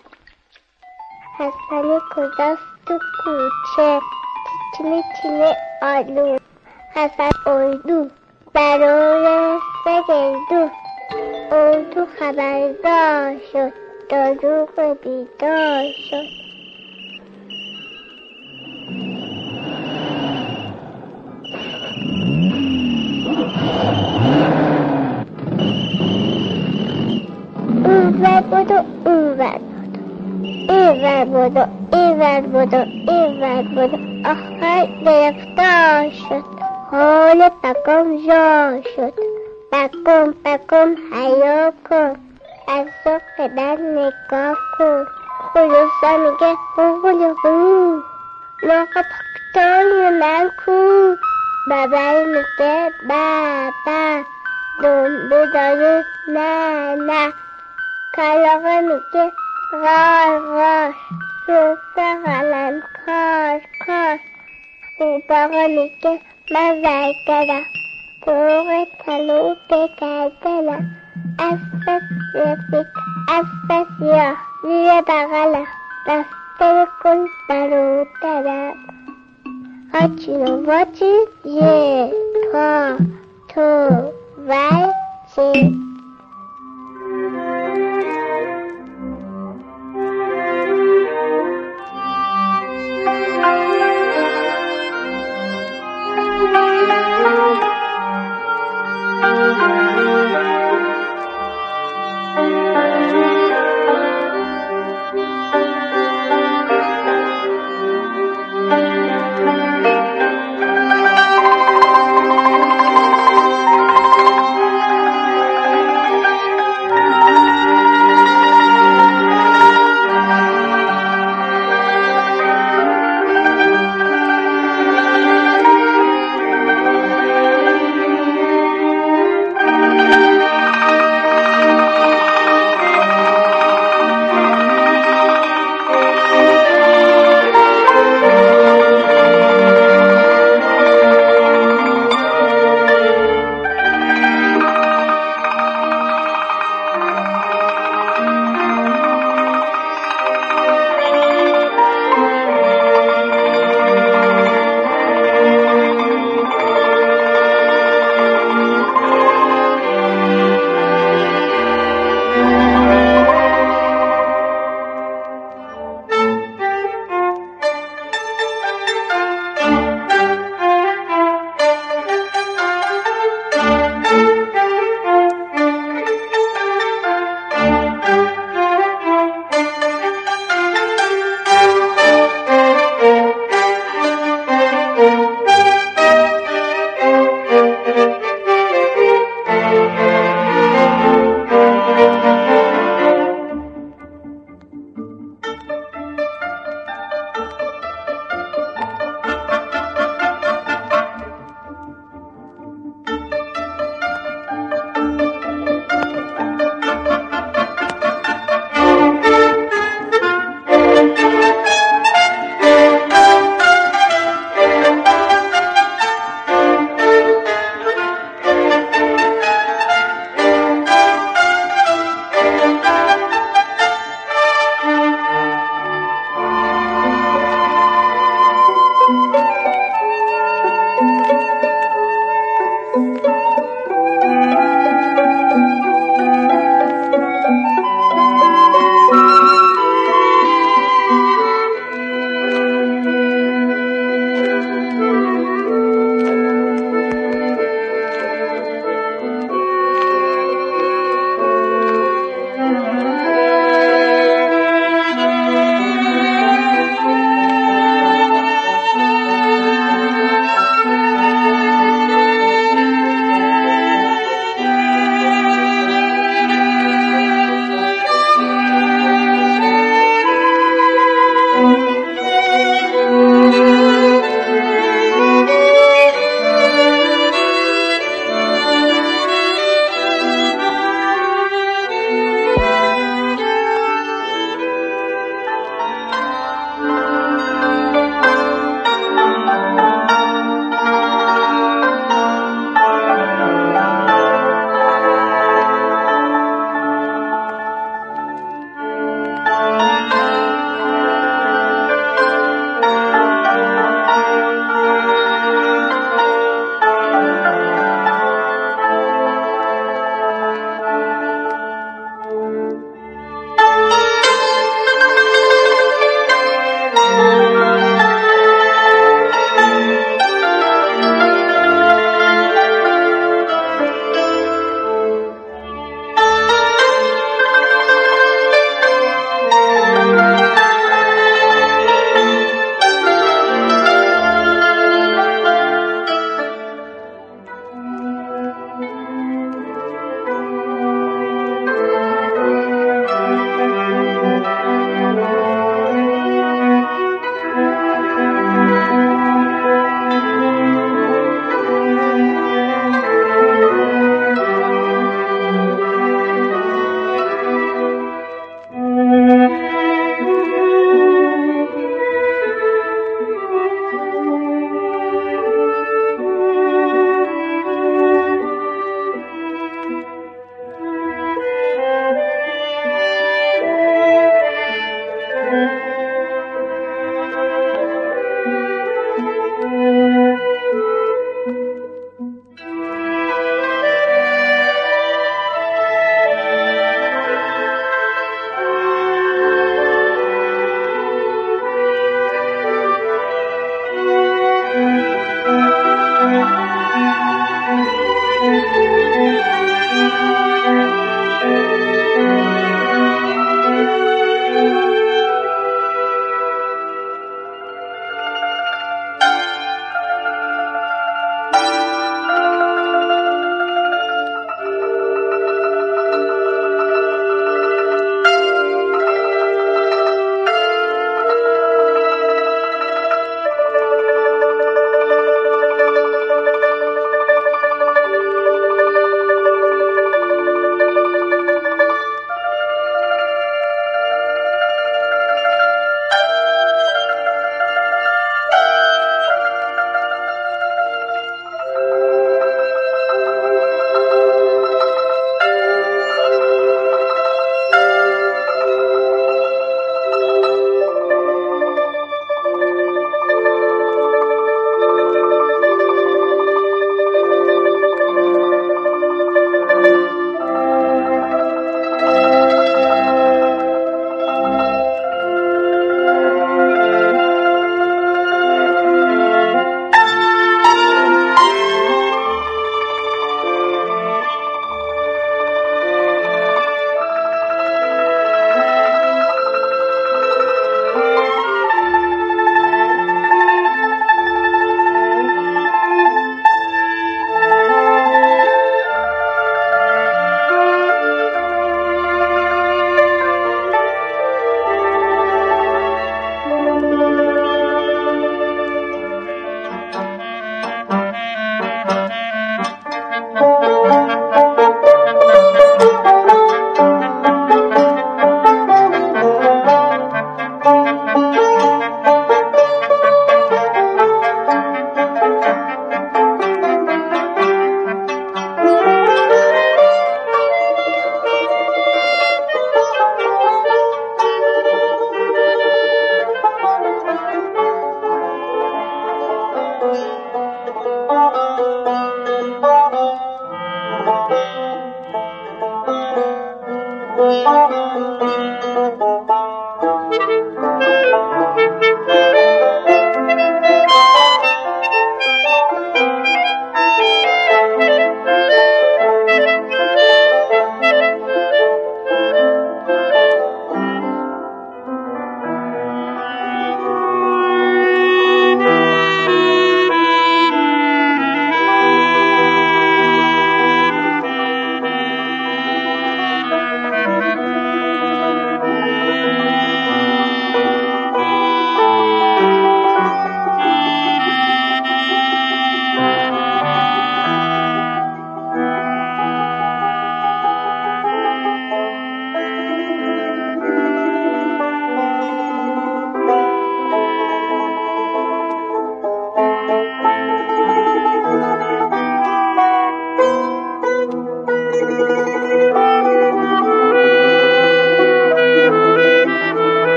حسن کجاست تو کوچه، تیتیلی تیلی آلو، حسن اردو برای سگردو. اردو خبردار شد، دروغ بیدار شد. اون ور بودو اون ور بودو، این ور بودو این ور بودو این ور بودو، آخر گرفتار شد، حال بگم جا شد. بگم بگم حیا کن، از تو پدر نگاه کن. خلوصا میگه بگل خون، ناقه پاکتای من کو. ببر میگه بابا، دنبه داره نه نه. کلاغه میگه غار غار، سوسه قلم کار کار. قورباغه میگه من زرگرم، دوغ تلو بگردنم. اسب سفید اسب سیاه، زیر بغلم، دسته کن برادرم. هاچی و واچی یه پا تو ور چه